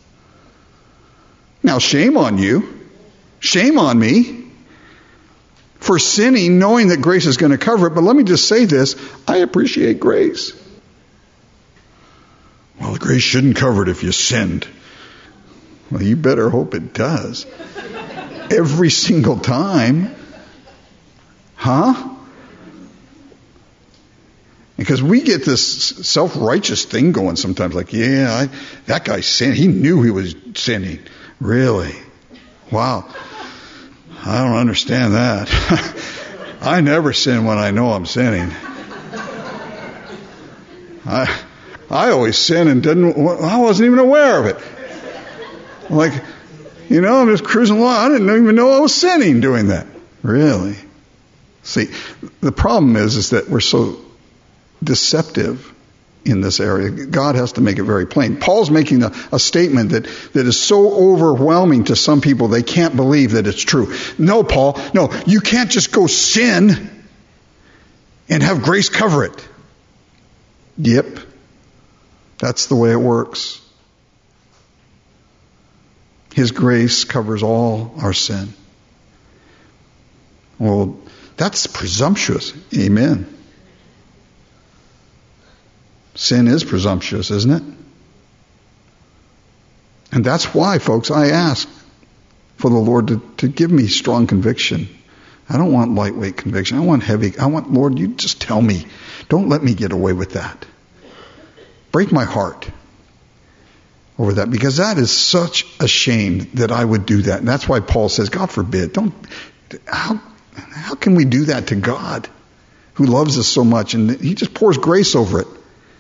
Now, shame on you. Shame on me for sinning, knowing that grace is going to cover it. But let me just say this. I appreciate grace. Well, grace shouldn't cover it if you sinned. Well, you better hope it does. Every single time. Huh? Because we get this self-righteous thing going sometimes. Like, yeah, I, that guy sinned. He knew he was sinning. Really? Wow. I don't understand that. I never sin when I know I'm sinning. I I always sin and didn't. I wasn't even aware of it. Like, you know, I'm just cruising along. I didn't even know I was sinning doing that. Really? See, the problem is, is that we're so deceptive in this area. God has to make it very plain. Paul's making a, a statement that, that is so overwhelming to some people they can't believe that it's true. No, Paul, no, you can't just go sin and have grace cover it. Yep, that's the way it works. His grace covers all our sin. Well, That's presumptuous. Amen. Sin is presumptuous, isn't it? And that's why, folks, I ask for the Lord to, to give me strong conviction. I don't want lightweight conviction. I want heavy. I want, Lord, you just tell me. Don't let me get away with that. Break my heart over that, because that is such a shame that I would do that. And that's why Paul says, God forbid, don't, how, how can we do that to God who loves us so much? And he just pours grace over it.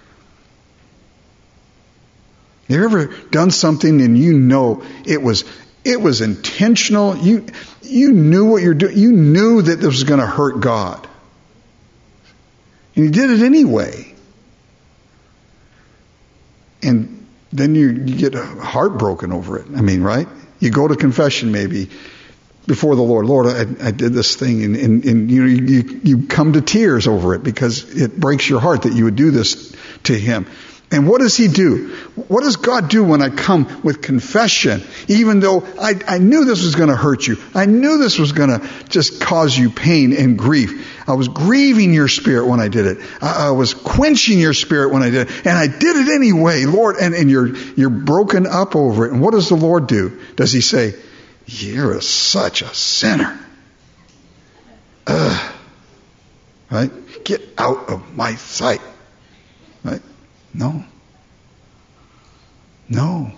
Have you ever done something and you know it was it was intentional? You you knew what you're doing. You knew that this was going to hurt God, and you did it anyway. And then you, you get heartbroken over it. I mean, right? You go to confession maybe before the Lord. Lord, I, I did this thing, and, and, and you, you you come to tears over it because it breaks your heart that you would do this to Him. And what does He do? What does God do when I come with confession? Even though I, I knew this was going to hurt you. I knew this was going to just cause you pain and grief. I was grieving your spirit when I did it. I, I was quenching your spirit when I did it. And I did it anyway, Lord. And, and you're, you're broken up over it. And what does the Lord do? Does He say, you're a, such a sinner? Ugh. Right? Get out of my sight. Right? No. No.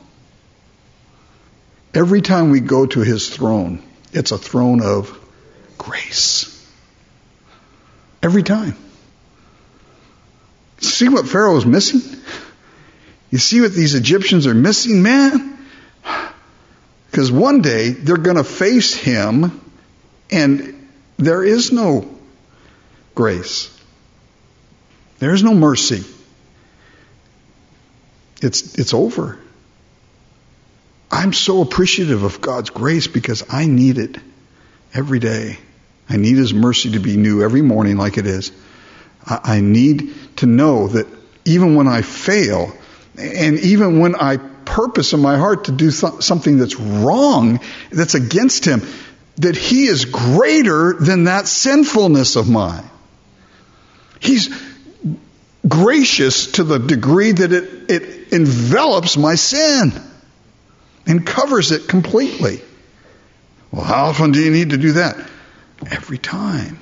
Every time we go to His throne, it's a throne of grace. Every time. See what Pharaoh is missing? You see what these Egyptians are missing, man? Because one day they're going to face him and there is no grace. There is no mercy. It's it's over. I'm so appreciative of God's grace because I need it every day. I need His mercy to be new every morning like it is. I, I need to know that even when I fail, and even when I purpose in my heart to do th- something that's wrong, that's against Him, that He is greater than that sinfulness of mine. He's gracious to the degree that it, it envelops my sin and covers it completely. Well, how often do you need to do that? Every time.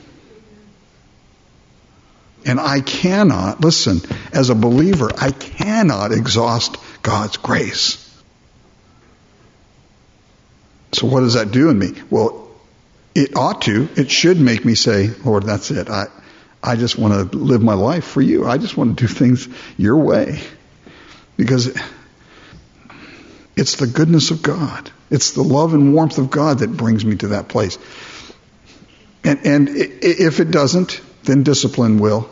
And I cannot, listen, as a believer, I cannot exhaust God's grace. So what does that do in me? Well, it ought to, it should make me say, Lord, that's it. I I just want to live my life for you. I just want to do things your way. Because it's the goodness of God. It's the love and warmth of God that brings me to that place. And, and if it doesn't, then discipline will.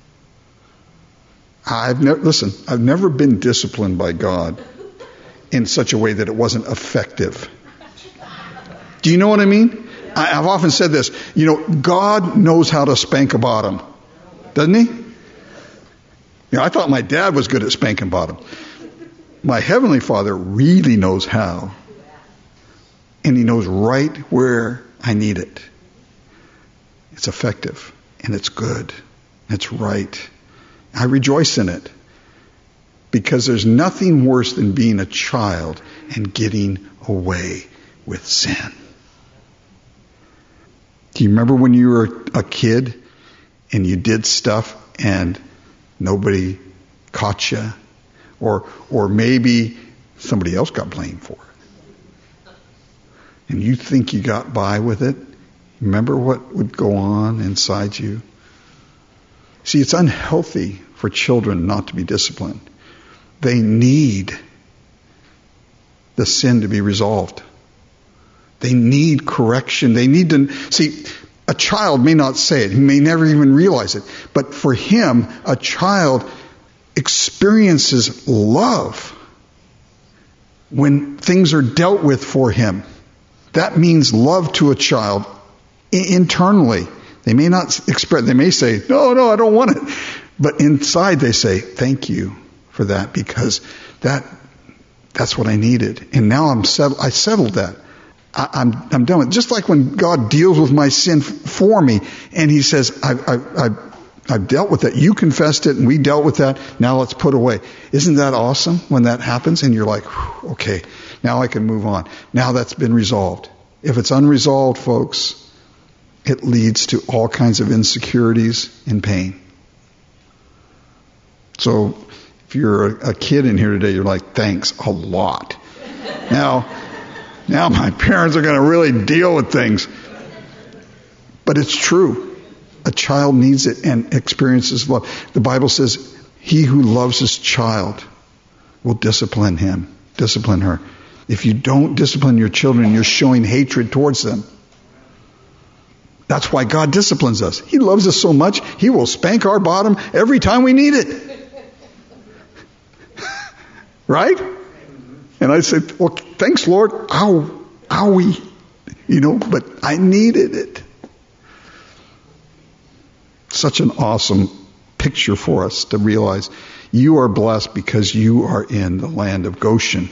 I've never, listen, I've never been disciplined by God in such a way that it wasn't effective. Do you know what I mean? I, I've often said this, you know, God knows how to spank a bottom, doesn't He? You know, I thought my dad was good at spanking bottom. My Heavenly Father really knows how. And He knows right where I need it. It's effective. And it's good. It's right. I rejoice in it. Because there's nothing worse than being a child and getting away with sin. Do you remember when you were a kid and you did stuff and nobody caught you? Or or maybe somebody else got blamed for it. And you think you got by with it? Remember what would go on inside you? See, it's unhealthy for children not to be disciplined. They need the sin to be resolved. They need correction. They need to, see, a child may not say it. He may never even realize it. But for him, a child experiences love when things are dealt with for him. That means love to a child internally. They may not express, they may say, no, no, I don't want it. But inside they say, thank you for that because that that's what I needed. And now I'm settled, I settled that. I, I'm, I'm done with it. Just like when God deals with my sin f- for me, and he says, I've, I've, I've, I've dealt with that. You confessed it, and we dealt with that. Now let's put away. Isn't that awesome when that happens? And you're like, okay, now I can move on. Now that's been resolved. If it's unresolved, folks, it leads to all kinds of insecurities and pain. So if you're a, a kid in here today, you're like, thanks a lot. Now, now my parents are going to really deal with things. But it's true. A child needs it and experiences love. The Bible says, he who loves his child will discipline him, discipline her. If you don't discipline your children, you're showing hatred towards them. That's why God disciplines us. He loves us so much, he will spank our bottom every time we need it. Right? And I said, well, thanks, Lord. Ow, owie. You know, but I needed it. Such an awesome picture for us to realize you are blessed because you are in the land of Goshen.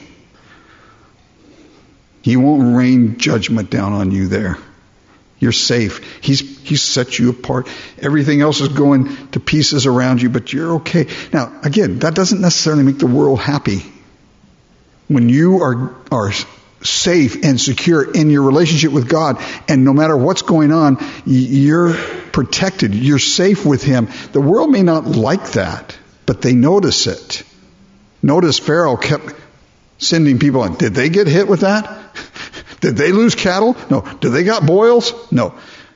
He won't rain judgment down on you there. You're safe. He's He's set you apart. Everything else is going to pieces around you, but you're okay. Now, again, that doesn't necessarily make the world happy. When you are are safe and secure in your relationship with God, and no matter what's going on, you're protected. You're safe with him. The world may not like that, but they notice it. Notice Pharaoh kept sending people in. Did they get hit with that? Did they lose cattle? No. Did they got boils? No.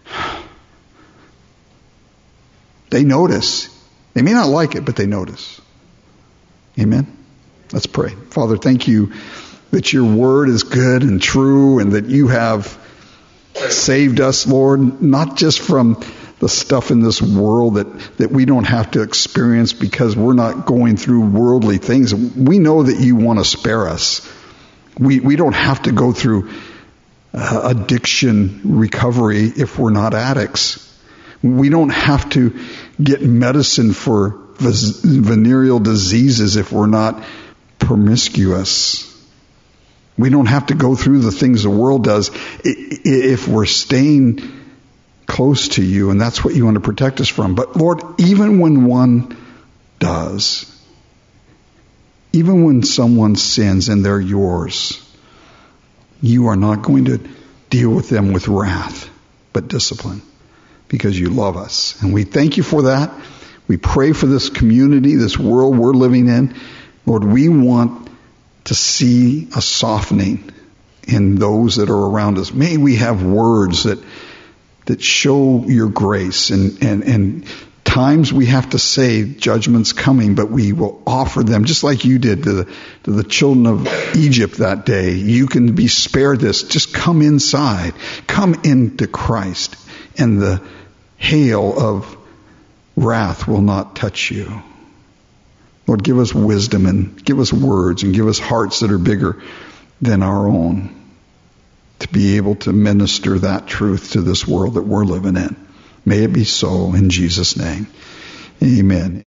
They notice. They may not like it, but they notice. Amen? Let's pray. Father, thank you that your word is good and true, and that you have saved us, Lord, not just from the stuff in this world that, that we don't have to experience because we're not going through worldly things. We know that you want to spare us. We we don't have to go through uh, addiction recovery if we're not addicts. We don't have to get medicine for venereal diseases if we're not promiscuous. We don't have to go through the things the world does if we're staying close to you, and that's what you want to protect us from. But Lord, even when one does, even when someone sins and they're yours, you are not going to deal with them with wrath, but discipline, because you love us. And we thank you for that. We pray for this community, this world we're living in. Lord, we want to see a softening in those that are around us. May we have words that that show your grace, and, and, and times we have to say judgment's coming, but we will offer them just like you did to the, to the children of Egypt that day. You can be spared this. Just come inside. Come into Christ, and the hail of wrath will not touch you. Lord, give us wisdom and give us words and give us hearts that are bigger than our own to be able to minister that truth to this world that we're living in. May it be so in Jesus' name. Amen.